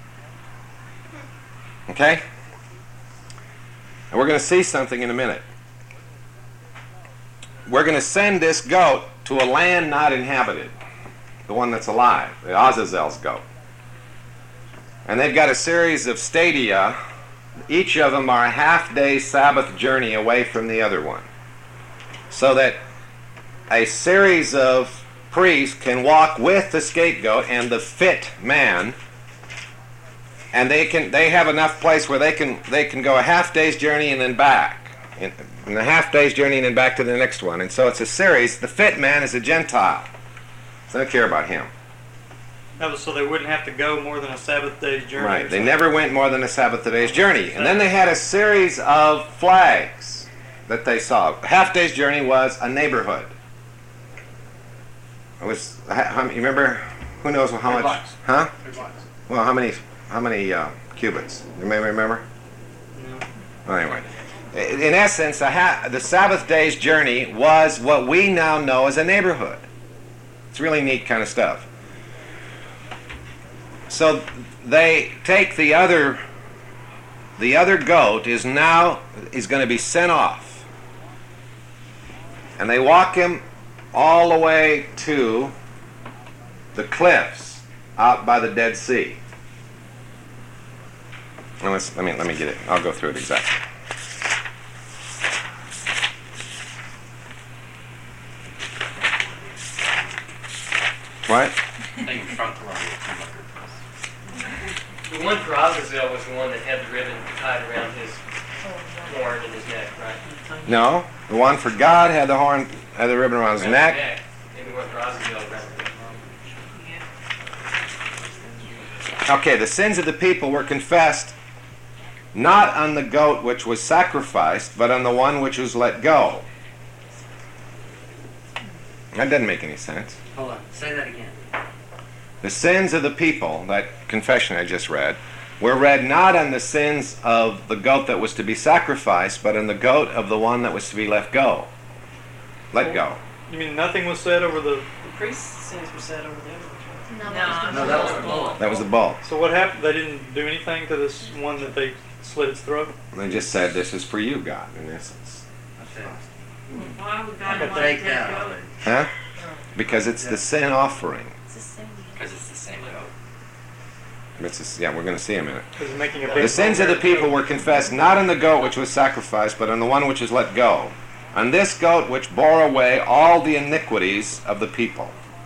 Okay? And we're going to see something in a minute. We're going to send this goat to a land not inhabited, the one that's alive, the Azazel's goat. And they've got a series of stadia. Each of them are a half-day Sabbath journey away from the other one, so that a series of priests can walk with the scapegoat and the fit man, and they can they have enough place where they can they can go a half day's journey and then back, and, and a half day's journey and then back to the next one. And so it's a series. The fit man is a Gentile, so they don't care about him. That was so they wouldn't have to go more than a Sabbath day's journey. Right. or They something. never went more than a Sabbath day's journey. And then they had a series of flags that they saw. A half day's journey was a neighborhood. It was. How, you remember? Who knows how much? blocks. Huh? Three blocks. Well, how many? How many uh, cubits? You may remember. No. Well, anyway, in essence, a ha- the Sabbath day's journey was what we now know as a neighborhood. It's really neat kind of stuff. So they take the other, the other goat is now, is going to be sent off. And they walk him all the way to the cliffs out by the Dead Sea. Now let's, let me, let me get it. I'll go through it exactly. What? I think front row will come up. The one for Azazel was the one that had the ribbon tied around his horn and his neck, right? No, the one for God had the horn, had the ribbon around his Around neck. And the one for Azazel around the neck. Okay, the sins of the people were confessed not on the goat which was sacrificed, but on the one which was let go. That doesn't make any sense. Hold on. Say that again. The sins of the people, that confession I just read, were read not on the sins of the goat that was to be sacrificed, but on the goat of the one that was to be let go. Let go. You mean nothing was said over the? The priest's sins were said over the other ones, No, right? No, that was the bull. That was the bull. So what happened? They didn't do anything to this one that they slit its throat. They just said, this is for you, God, in essence. Okay. Why would I God could want take to that go? already. Huh? Because it's the sin offering. Because it's the same goat. It's just, yeah, we're going to see in a minute. Because making a big The sins of the people were confessed not on the goat which was sacrificed, but on the one which was let go. On this goat which bore away all the iniquities of the people.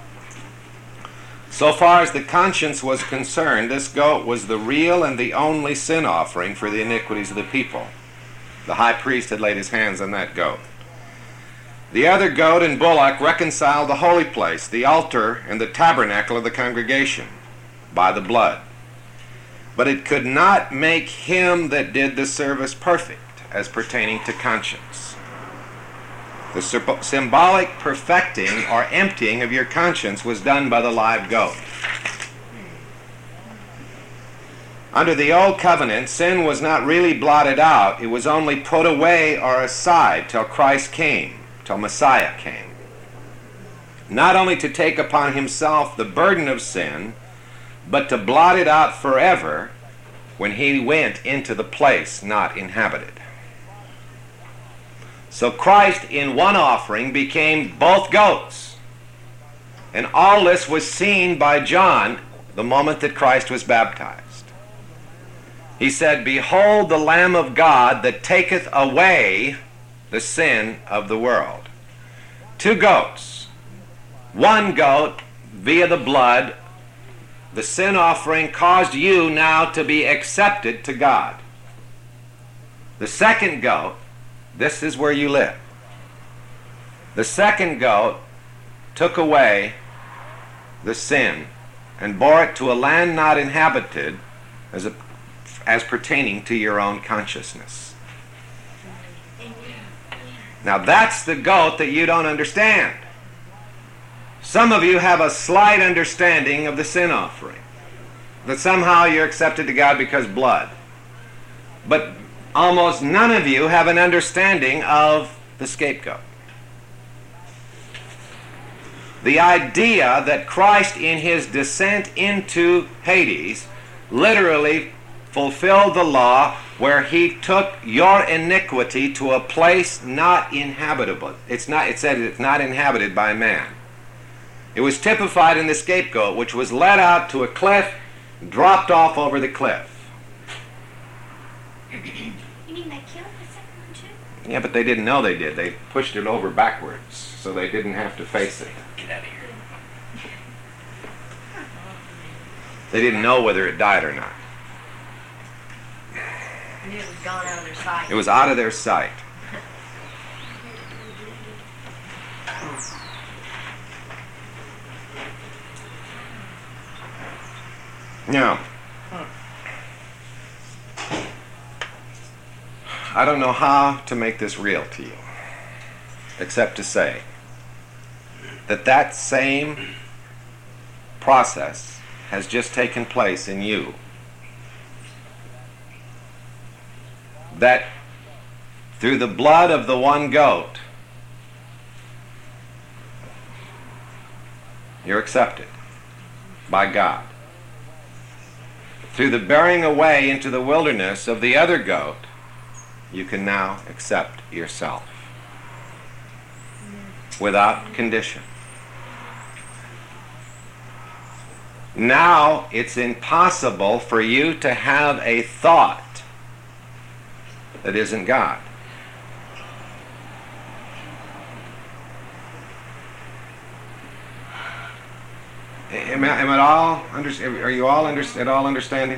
So far as the conscience was concerned, this goat was the real and the only sin offering for the iniquities of the people. The high priest had laid his hands on that goat. The other goat and bullock reconciled the holy place, the altar, and the tabernacle of the congregation by the blood. But it could not make him that did the service perfect as pertaining to conscience. The sy- symbolic perfecting or emptying of your conscience was done by the live goat. Under the old covenant, sin was not really blotted out. It was only put away or aside till Christ came, till Messiah came. Not only to take upon himself the burden of sin, but to blot it out forever when he went into the place not inhabited. So Christ in one offering became both goats. And all this was seen by John the moment that Christ was baptized. He said, "Behold the Lamb of God that taketh away the sin of the world." Two goats. One goat via the blood. The sin offering caused you now to be accepted to God. The second goat, this is where you live. The second goat took away the sin and bore it to a land not inhabited as, a, as pertaining to your own consciousness. Now that's the goat that you don't understand. Some of you have a slight understanding of the sin offering, that somehow you're accepted to God because blood. But almost none of you have an understanding of the scapegoat. The idea that Christ in his descent into Hades literally fulfilled the law where he took your iniquity to a place not inhabitable. It's not, it said it's not inhabited by man. It was typified in the scapegoat, which was led out to a cliff, dropped off over the cliff. You mean they killed the second one too? Yeah, but they didn't know they did. They pushed it over backwards, so they didn't have to face it. Get out of here. They didn't know whether it died or not. I knew it was gone out of their sight. It was out of their sight. Now, I don't know how to make this real to you, except to say that that same process has just taken place in you. That through the blood of the one goat, you're accepted by God. Through the bearing away into the wilderness of the other goat, you can now accept yourself without condition. Now it's impossible for you to have a thought that isn't God. Am I, am I all under, are you all under, at all understanding?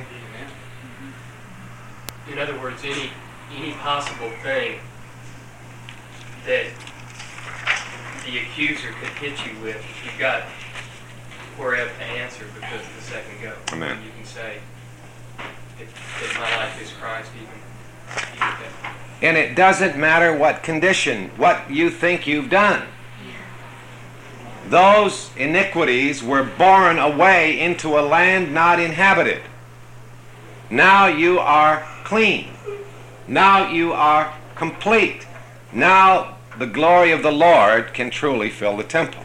In other words, any any possible thing that the accuser could hit you with, you've got wherever to answer because of the second go. Amen. You can say that, that my life is Christ, even, even that. And it doesn't matter what condition, what you think you've done. Those iniquities were borne away into a land not inhabited. Now you are clean. Now you are complete. Now the glory of the Lord can truly fill the temple.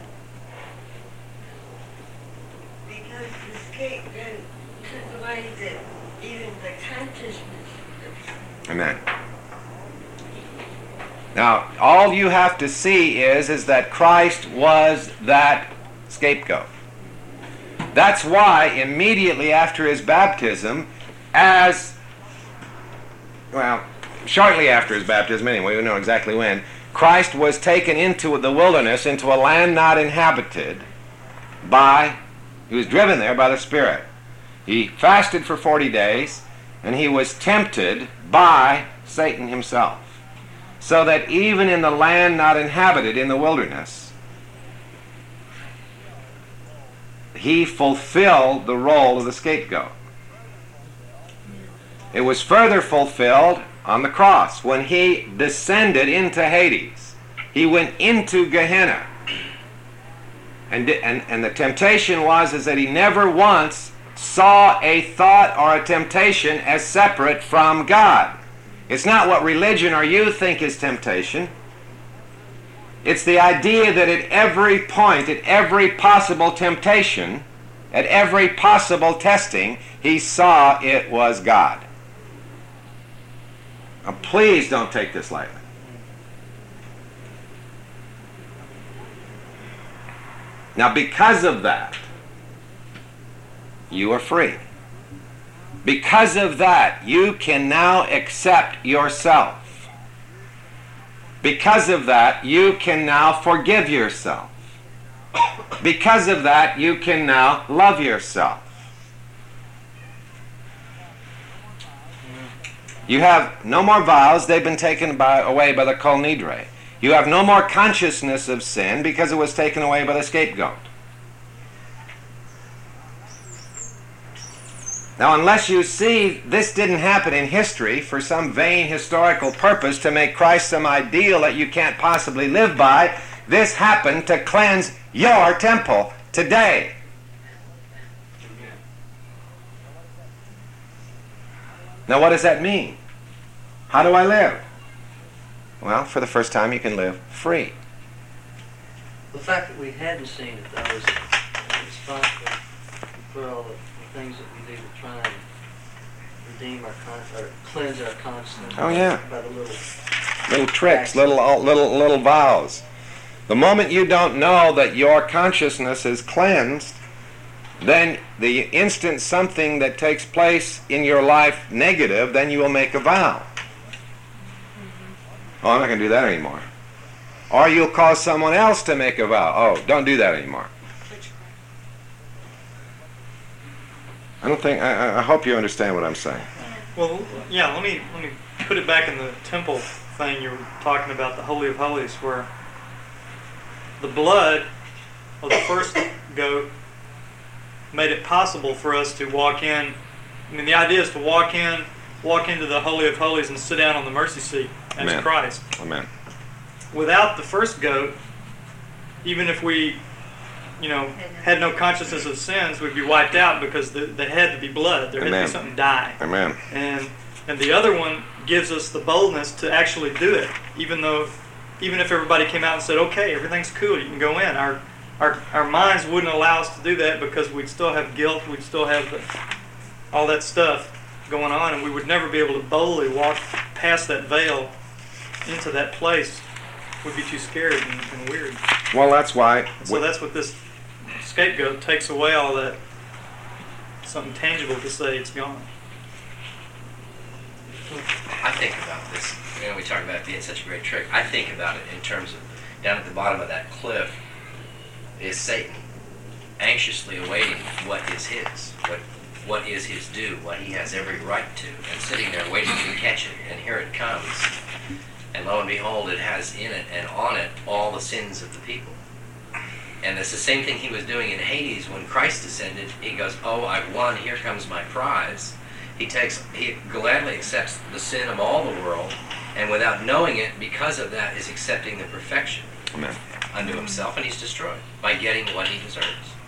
Because the scapegoat took away the, even the consciousness. Amen. Now, all you have to see is, is that Christ was that scapegoat. That's why immediately after his baptism, as, well, shortly after his baptism anyway, we don't know exactly when, Christ was taken into the wilderness, into a land not inhabited by, he was driven there by the Spirit. He fasted for forty days, and he was tempted by Satan himself. So that even in the land not inhabited, in the wilderness, he fulfilled the role of the scapegoat. It was further fulfilled on the cross when he descended into Hades. He went into Gehenna. And, and, and the temptation was is that he never once saw a thought or a temptation as separate from God. It's not what religion or you think is temptation. It's the idea that at every point, at every possible temptation, at every possible testing, he saw it was God. Now, please don't take this lightly. Now, because of that, you are free. Because of that, you can now accept yourself. Because of that, you can now forgive yourself. Because of that, you can now love yourself. You have no more vows. They've been taken by, away by the Kol Nidre. You have no more consciousness of sin because it was taken away by the scapegoat. Now, unless you see this didn't happen in history for some vain historical purpose to make Christ some ideal that you can't possibly live by, this happened to cleanse your temple today. Now, what does that mean? How do I live? Well, for the first time, you can live free. The fact that we hadn't seen it, though, is responsible for all the things that we do to try and redeem our con- or cleanse our conscience. Oh, yeah. By the little, little tricks, little little little vows. The moment you don't know that your consciousness is cleansed, then the instant something that takes place in your life negative, then you will make a vow. Oh, I'm not going to do that anymore. Or you'll cause someone else to make a vow. Oh, don't do that anymore. I don't think, I, I hope you understand what I'm saying. Well, yeah, let me let me put it back in the temple thing you were talking about, the Holy of Holies, where the blood of the first goat made it possible for us to walk in. I mean, the idea is to walk in, walk into the Holy of Holies and sit down on the mercy seat as Amen. Christ. Amen. Without the first goat, even if we, you know, had no consciousness of sins, we'd be wiped out because the, there had to be blood. There Amen. had to be something die. Amen. And and the other one gives us the boldness to actually do it, even though, even if everybody came out and said, okay, everything's cool, you can go in. Our our our minds wouldn't allow us to do that because we'd still have guilt, we'd still have the, all that stuff going on, and we would never be able to boldly walk past that veil into that place. We'd be too scared and, and weird. Well, that's why. So that's what this scapegoat takes away, all that, something tangible to say it's gone. I think about this, you know, we talk about it being such a great trick. I think about it in terms of down at the bottom of that cliff is Satan anxiously awaiting what is his, what what is his due, what he has every right to, and sitting there waiting to catch it. And here it comes. And lo and behold, it has in it and on it all the sins of the people. And it's the same thing he was doing in Hades when Christ descended. He goes, oh, I've won, here comes my prize. He takes, he gladly accepts the sin of all the world, and without knowing it, because of that, is accepting the perfection Amen. unto himself, and he's destroyed by getting what he deserves,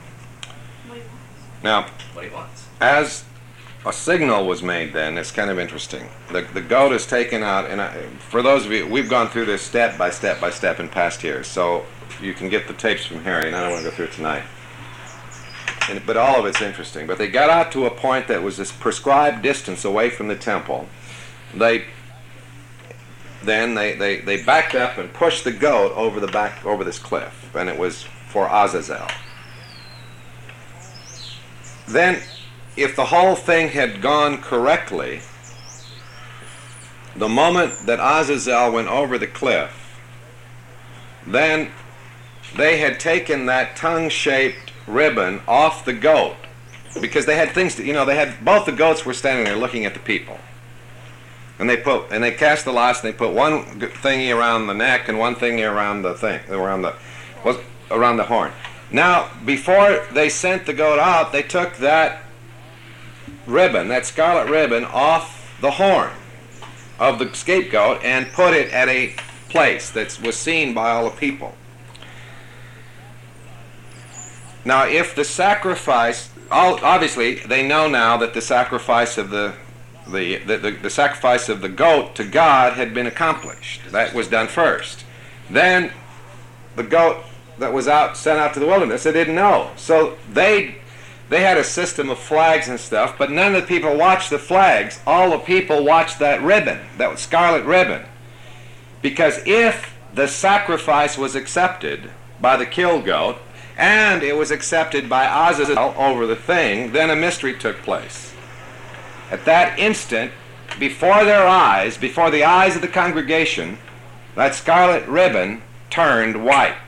Now, what he wants. as a signal was made then, it's kind of interesting. The, the goat is taken out, and I, for those of you, we've gone through this step by step by step in past years, so you can get the tapes from Harry, and I don't want to go through it tonight. And, but all of it's interesting. But they got out to a point that was this prescribed distance away from the temple. They then they, they, they backed up and pushed the goat over the back over this cliff, and it was for Azazel. Then, if the whole thing had gone correctly, the moment that Azazel went over the cliff, then they had taken that tongue-shaped ribbon off the goat, because they had things to, you know, they had, both the goats were standing there looking at the people. And they put, and they cast the lots, and they put one thingy around the neck and one thingy around the thing, around the, was around the horn. Now, before they sent the goat out, they took that ribbon, that scarlet ribbon, off the horn of the scapegoat and put it at a place that was seen by all the people. Now, if the sacrifice, obviously they know now that the sacrifice of the the, the, the the sacrifice of the goat to God had been accomplished. That was done first. Then the goat that was out sent out to the wilderness, they didn't know. So they they had a system of flags and stuff, but none of the people watched the flags. All the people watched that ribbon, that scarlet ribbon. Because if the sacrifice was accepted by the killed goat, and it was accepted by Azazel over the thing, then a mystery took place. At that instant, before their eyes, before the eyes of the congregation, that scarlet ribbon turned white.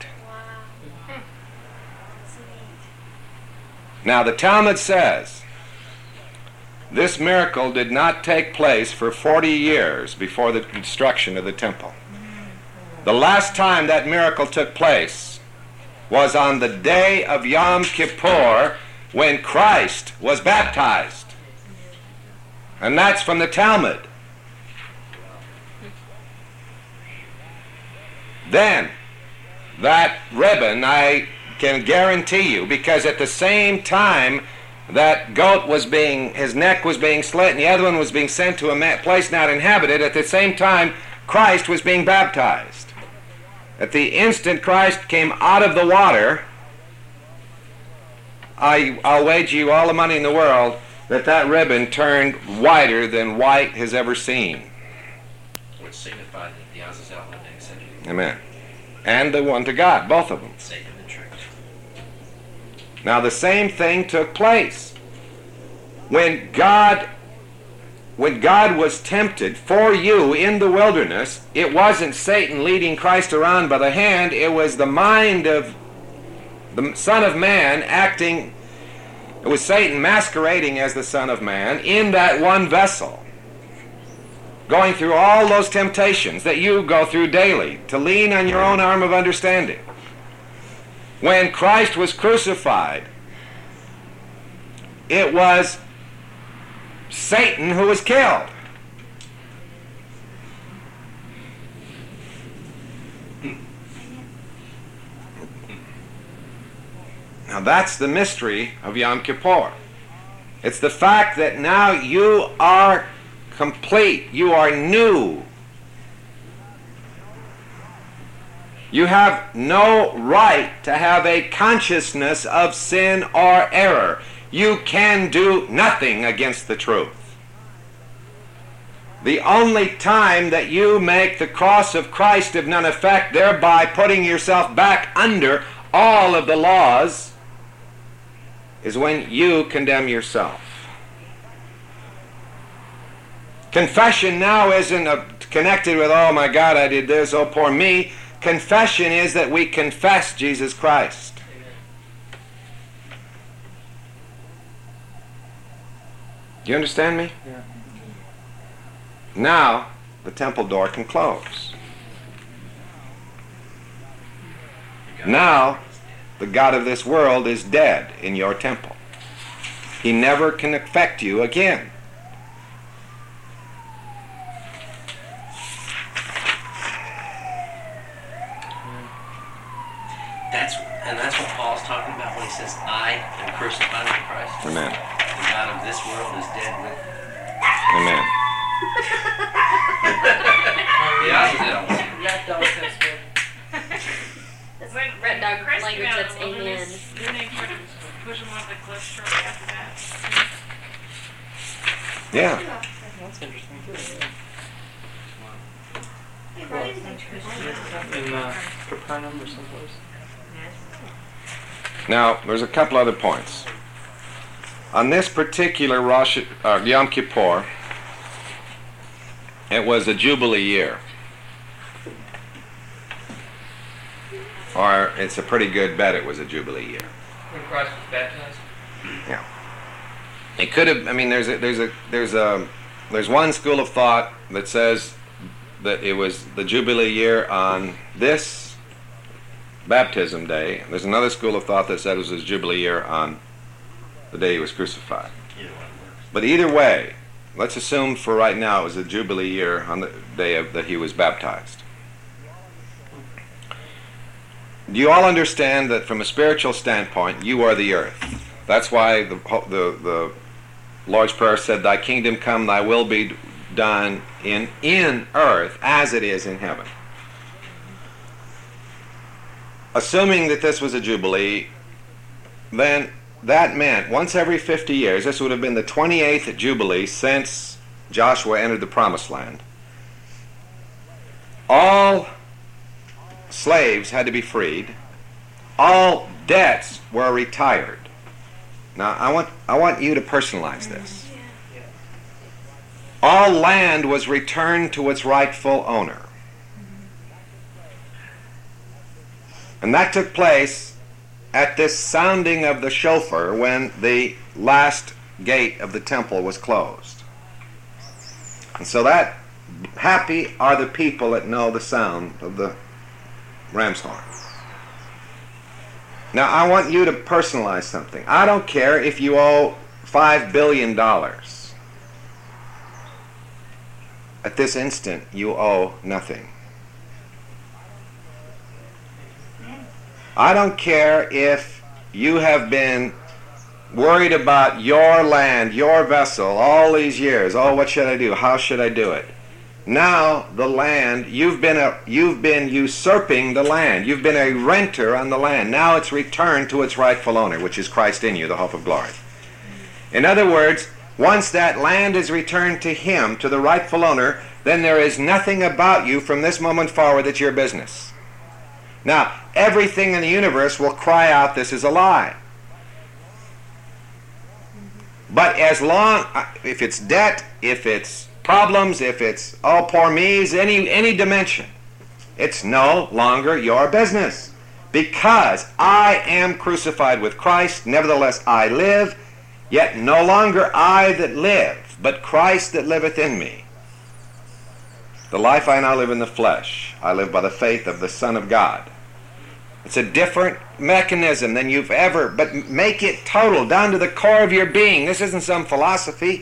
Now the Talmud says this miracle did not take place for forty years before the destruction of the temple. The last time that miracle took place was on the day of Yom Kippur, when Christ was baptized. And that's from the Talmud. Then, that ribbon, I can guarantee you, because at the same time that goat was being, his neck was being slit and the other one was being sent to a place not inhabited, at the same time Christ was being baptized. At the instant Christ came out of the water, I, I'll wager you all the money in the world that that ribbon turned whiter than white has ever seen. Which signified that the Azazel had been accepted. Amen. And the one to God, both of them. Satan and tricked. Now the same thing took place. When God, when God was tempted for you in the wilderness, it wasn't Satan leading Christ around by the hand, it was the mind of the Son of Man acting, it was Satan masquerading as the Son of Man in that one vessel, going through all those temptations that you go through daily, to lean on your own arm of understanding. When Christ was crucified, it was Satan who was killed. Now that's the mystery of Yom Kippur. It's the fact that now you are complete, you are new. You have no right to have a consciousness of sin or error. You can do nothing against the truth. The only time that you make the cross of Christ of none effect, thereby putting yourself back under all of the laws, is when you condemn yourself. Confession now isn't a, connected with, oh my God, I did this, oh poor me. Confession is that we confess Jesus Christ. Do you understand me? Yeah. Now, the temple door can close. Now, the God of this world is dead in your temple. He never can affect you again. That's and that's what Paul's talking about when he says, "I am crucified with Christ." Amen. The God of this world is dead with. Amen. Yeah, Red dog says good. That's Red, red dog Christ language, came out that's of the amen. wilderness, Then they tried to push him off the cliff shortly after that. Yeah. That's interesting too. Yeah. In uh, Capernaum or someplace. Now, there's a couple other points. On this particular Rosh, uh, Yom Kippur, it was a Jubilee year. Or it's a pretty good bet it was a Jubilee year. When Christ was baptized? Yeah. It could have, I mean, there's a, there's a, there's a, there's one school of thought that says that it was the Jubilee year on this baptism day. There's another school of thought that said it was his Jubilee year on the day he was crucified. But either way, let's assume for right now it was a Jubilee year on the day of, that he was baptized. Do you all understand that from a spiritual standpoint, you are the earth? That's why the, the, the Lord's Prayer said, "Thy kingdom come, thy will be done in, in earth as it is in heaven." Assuming that this was a Jubilee, then that meant once every fifty years, this would have been the twenty-eighth Jubilee since Joshua entered the Promised Land, all slaves had to be freed, all debts were retired. Now, I want, I want you to personalize this. All land was returned to its rightful owner. And that took place at this sounding of the shofar when the last gate of the temple was closed. And so that, happy are the people that know the sound of the ram's horn. Now I want you to personalize something. I don't care if you owe five billion dollars. At this instant, you owe nothing. I don't care if you have been worried about your land, your vessel, all these years. Oh, what should I do? How should I do it? Now the land, you've been a, you've been usurping the land. You've been a renter on the land. Now it's returned to its rightful owner, which is Christ in you, the hope of glory. In other words, once that land is returned to him, to the rightful owner, then there is nothing about you from this moment forward that's your business. Now, everything in the universe will cry out, this is a lie. But as long, if it's debt, if it's problems, if it's, oh, poor me's, any, any dimension, it's no longer your business. Because I am crucified with Christ, nevertheless I live, yet no longer I that live, but Christ that liveth in me. The life I now live in the flesh, I live by the faith of the Son of God. It's a different mechanism than you've ever, but make it total, down to the core of your being. This isn't some philosophy.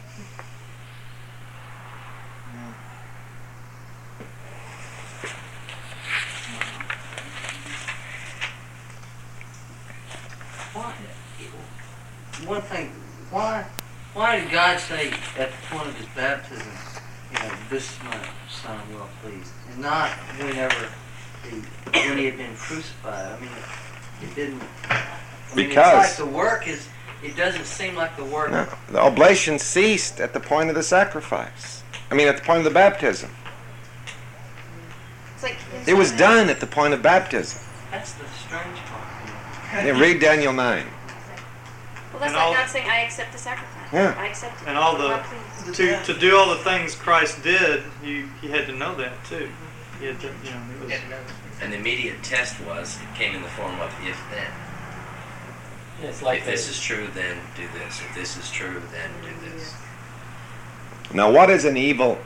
Why, one thing, why, why did God say at the point of his baptism, you know, this is my son I'm well pleased, and not whenever he, when he had been crucified? I mean, it, it didn't. I mean, Because it's like the work is. It doesn't seem like the work. No, the oblation ceased at the point of the sacrifice. I mean, at the point of the baptism. It's like It was done at the point of baptism. That's the strange part. Yeah, read Daniel nine. Well, that's And like all- God saying, I accept the sacrifice. Yeah. I accept it. And all the Well, please. to to do all the things Christ did, you he had to know that too. He had to, you know, it was. An immediate test was, it came in the form of if then. It's like If this the- is true, then do this. If this is true, then do this. Now, what is an evil?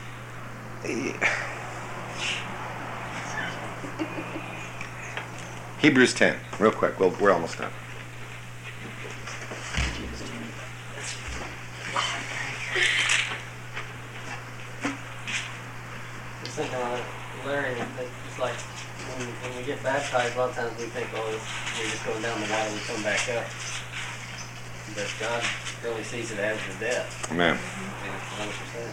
Hebrews ten, real quick. We'll, we're almost done. Just thinking on it, Larry, it's like when, when we get baptized, a lot of times we think, oh, it's, we're just going down the water, we come back up. But God really sees it as the death. Amen. one hundred percent.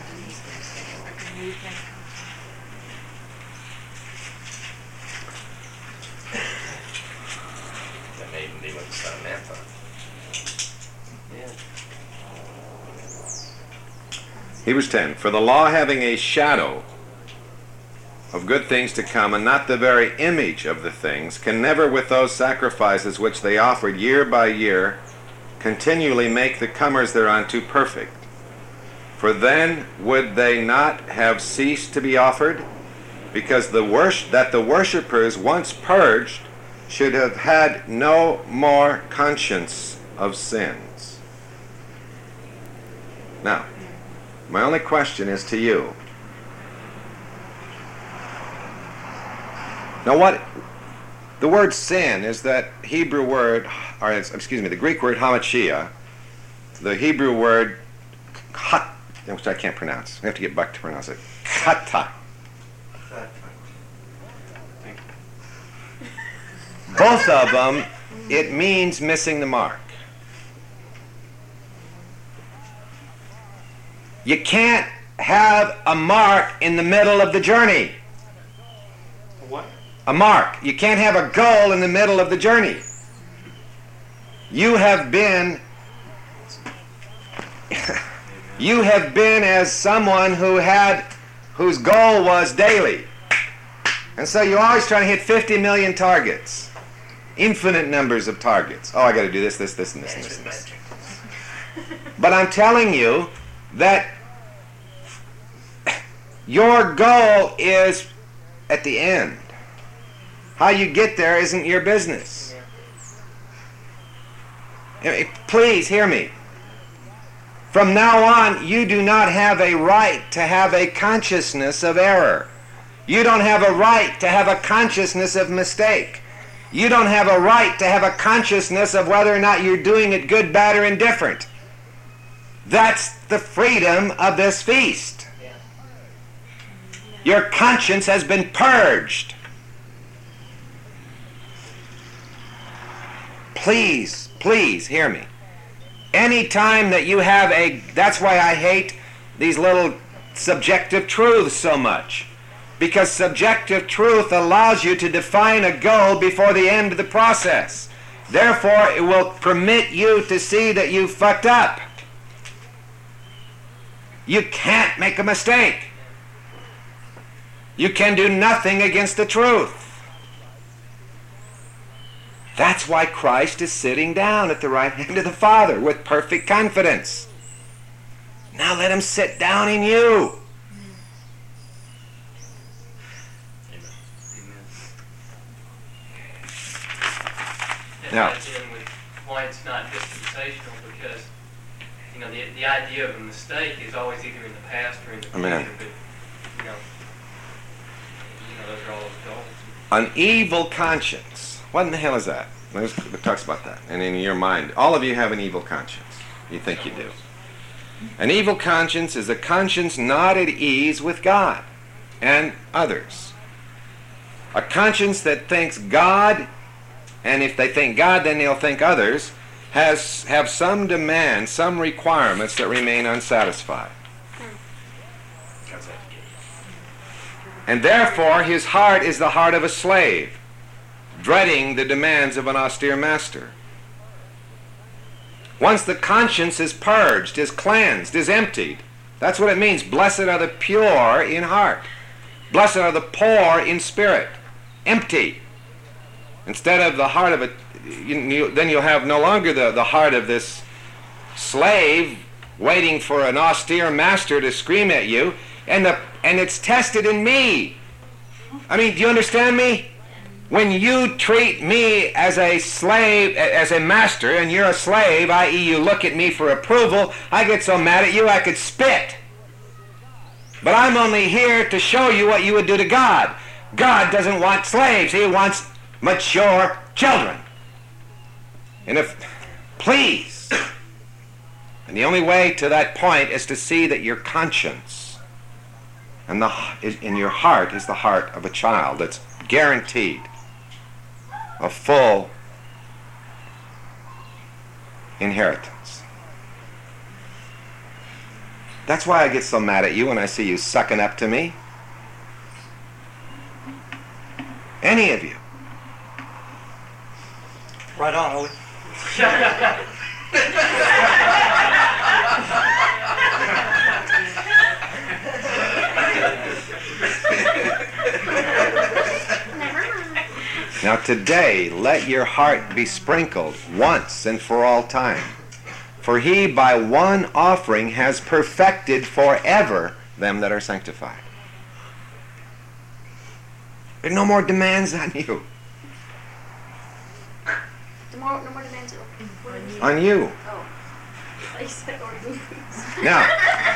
That may even be what the Son of Man thought. Yeah. Hebrews ten. For the law having a shadow of good things to come, and not the very image of the things, can never with those sacrifices which they offered year by year continually make the comers thereunto perfect. For then would they not have ceased to be offered, because the wors- that the worshippers once purged should have had no more conscience of sins. Now, my only question is to you. Now what, the word sin is that Hebrew word, or excuse me, the Greek word hamartia, the Hebrew word chat, which I can't pronounce. I have to get back to pronounce it. Kata. Both of them, it means missing the mark. You can't have a mark in the middle of the journey. What? A mark. You can't have a goal in the middle of the journey. You have been you have been as someone who had whose goal was daily. And so you're always trying to hit fifty million targets. Infinite numbers of targets. Oh, I got to do this, this, this, and this, and this, and this. But I'm telling you that your goal is at the end. How you get there isn't your business. Please hear me. From now on, you do not have a right to have a consciousness of error. You don't have a right to have a consciousness of mistake. You don't have a right to have a consciousness of whether or not you're doing it good, bad, or indifferent. That's the freedom of this feast. Your conscience has been purged. Please, please hear me. Any time that you have a, that's why I hate these little subjective truths so much. Because subjective truth allows you to define a goal before the end of the process. Therefore, it will permit you to see that you fucked up. You can't make a mistake. You can do nothing against the truth. That's why Christ is sitting down at the right hand of the Father with perfect confidence. Now let him sit down in you. Now, that's in with why it's not dispensational, because you know the the idea of a mistake is always either in the past or in the future. Amen. But you know, you know, those are all those goals. An evil conscience. What in the hell is that? It talks about that. And in your mind, all of you have an evil conscience. You think you do. An evil conscience is a conscience not at ease with God and others. A conscience that thinks God, and if they think God, then they'll think others, has have some demands, some requirements that remain unsatisfied. And therefore, his heart is the heart of a slave, dreading the demands of an austere master. Once the conscience is purged, is cleansed, is emptied, that's what it means. Blessed are the pure in heart. Blessed are the poor in spirit. Empty. Instead of the heart of a, you, you, then you'll have no longer the, the heart of this slave waiting for an austere master to scream at you, and the and it's tested in me. I mean, do you understand me? When you treat me as a slave, as a master, and you're a slave, that is you look at me for approval, I get so mad at you I could spit. But I'm only here to show you what you would do to God. God doesn't want slaves. He wants mature children. And if, please, and the only way to that point is to see that your conscience and the in your heart is the heart of a child that's guaranteed a full inheritance. That's why I get so mad at you when I see you sucking up to me. Any of you. Right on, Ollie. Now today, let your heart be sprinkled once and for all time. For he by one offering has perfected forever them that are sanctified. There are no more demands on you. No more, no more demands on On you. Oh. I said organs. Now,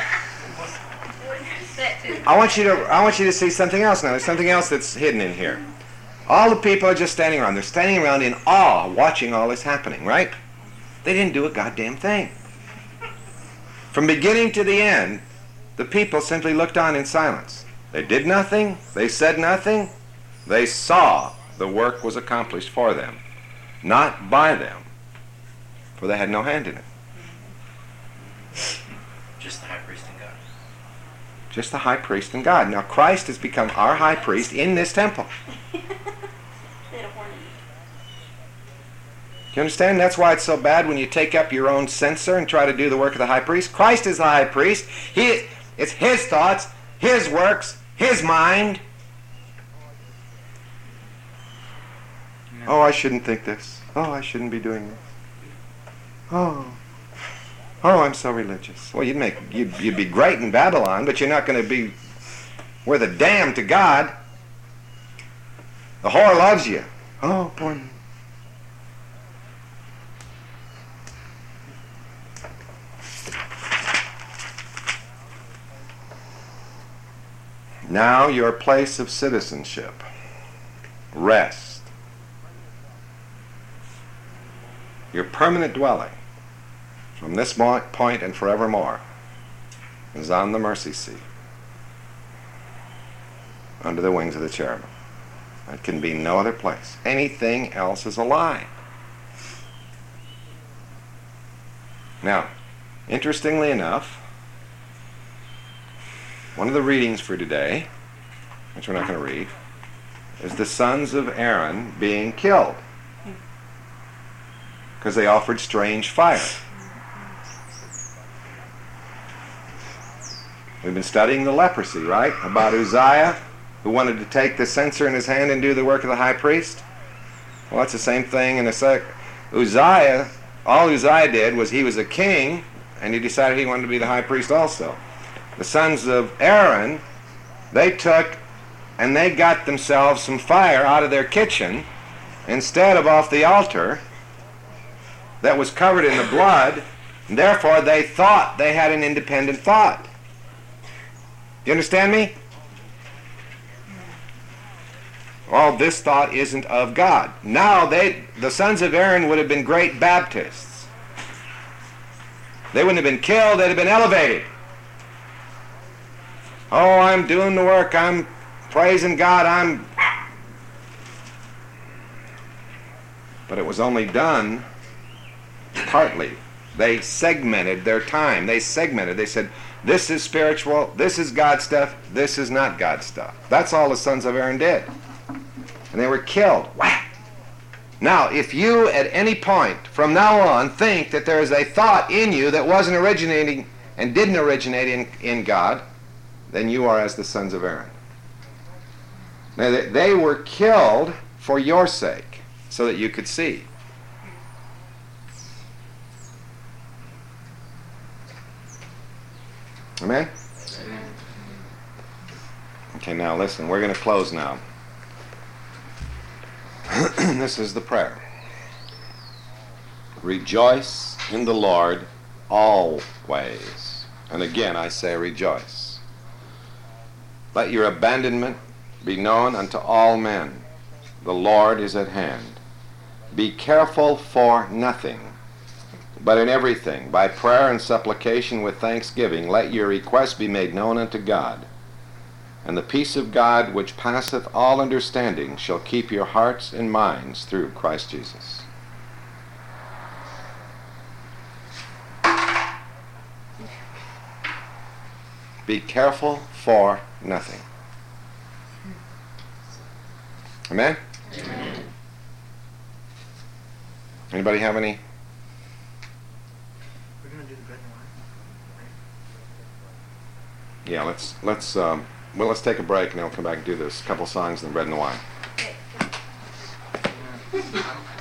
I want you to I want you to see something else now. There's something else that's hidden in here. All the people are just standing around. They're standing around in awe, watching all this happening, right? They didn't do a goddamn thing. From beginning to the end, the people simply looked on in silence. They did nothing. They said nothing. They saw the work was accomplished for them, not by them, for they had no hand in it. Just the high priest and God. Just the high priest and God. Now Christ has become our high priest in this temple. Do you understand? That's why it's so bad when you take up your own censer and try to do the work of the high priest. Christ is the high priest. He, it's his thoughts, his works, his mind. Oh, I shouldn't think this. Oh, I shouldn't be doing this. Oh, oh, I'm so religious. Well, you'd make you'd, you'd be great in Babylon, but you're not going to be worth a damn to God. The whore loves you. Oh, poor me. Now your place of citizenship, rest, your permanent dwelling from this mo- point and forevermore is on the mercy seat under the wings of the cherubim. It can be no other place. Anything else is a lie. Now, interestingly enough, one of the readings for today, which we're not going to read, is the sons of Aaron being killed because they offered strange fire. We've been studying the leprosy, right? About Uzziah, who wanted to take the censer in his hand and do the work of the high priest. Well, that's the same thing in a sec. Uzziah, all Uzziah did was he was a king, and he decided he wanted to be the high priest also. The sons of Aaron, they took and they got themselves some fire out of their kitchen instead of off the altar that was covered in the blood, and therefore they thought they had an independent thought. You understand me? Well, this thought isn't of God. Now, they, the sons of Aaron would have been great Baptists. They wouldn't have been killed, they'd have been elevated. Oh, I'm doing the work, I'm praising God, I'm... But it was only done partly. They segmented their time. They segmented. They said, this is spiritual, this is God stuff, this is not God stuff. That's all the sons of Aaron did. And they were killed. Whack! Now, if you at any point from now on think that there is a thought in you that wasn't originating and didn't originate in, in God, then you are as the sons of Aaron. Now, they, they were killed for your sake, so that you could see. Amen? Amen. Okay, now listen, we're going to close now. This is the prayer. Rejoice in the Lord always. And again I say rejoice. Let your abandonment be known unto all men. The Lord is at hand. Be careful for nothing, but in everything, by prayer and supplication with thanksgiving, let your requests be made known unto God. And the peace of God, which passeth all understanding, shall keep your hearts and minds through Christ Jesus. Be careful for nothing. Amen? Amen. Anybody have any? We're going to do the bread and wine. Yeah, let's let's um, well let's take a break and then we'll come back and do this couple songs and the bread and the wine.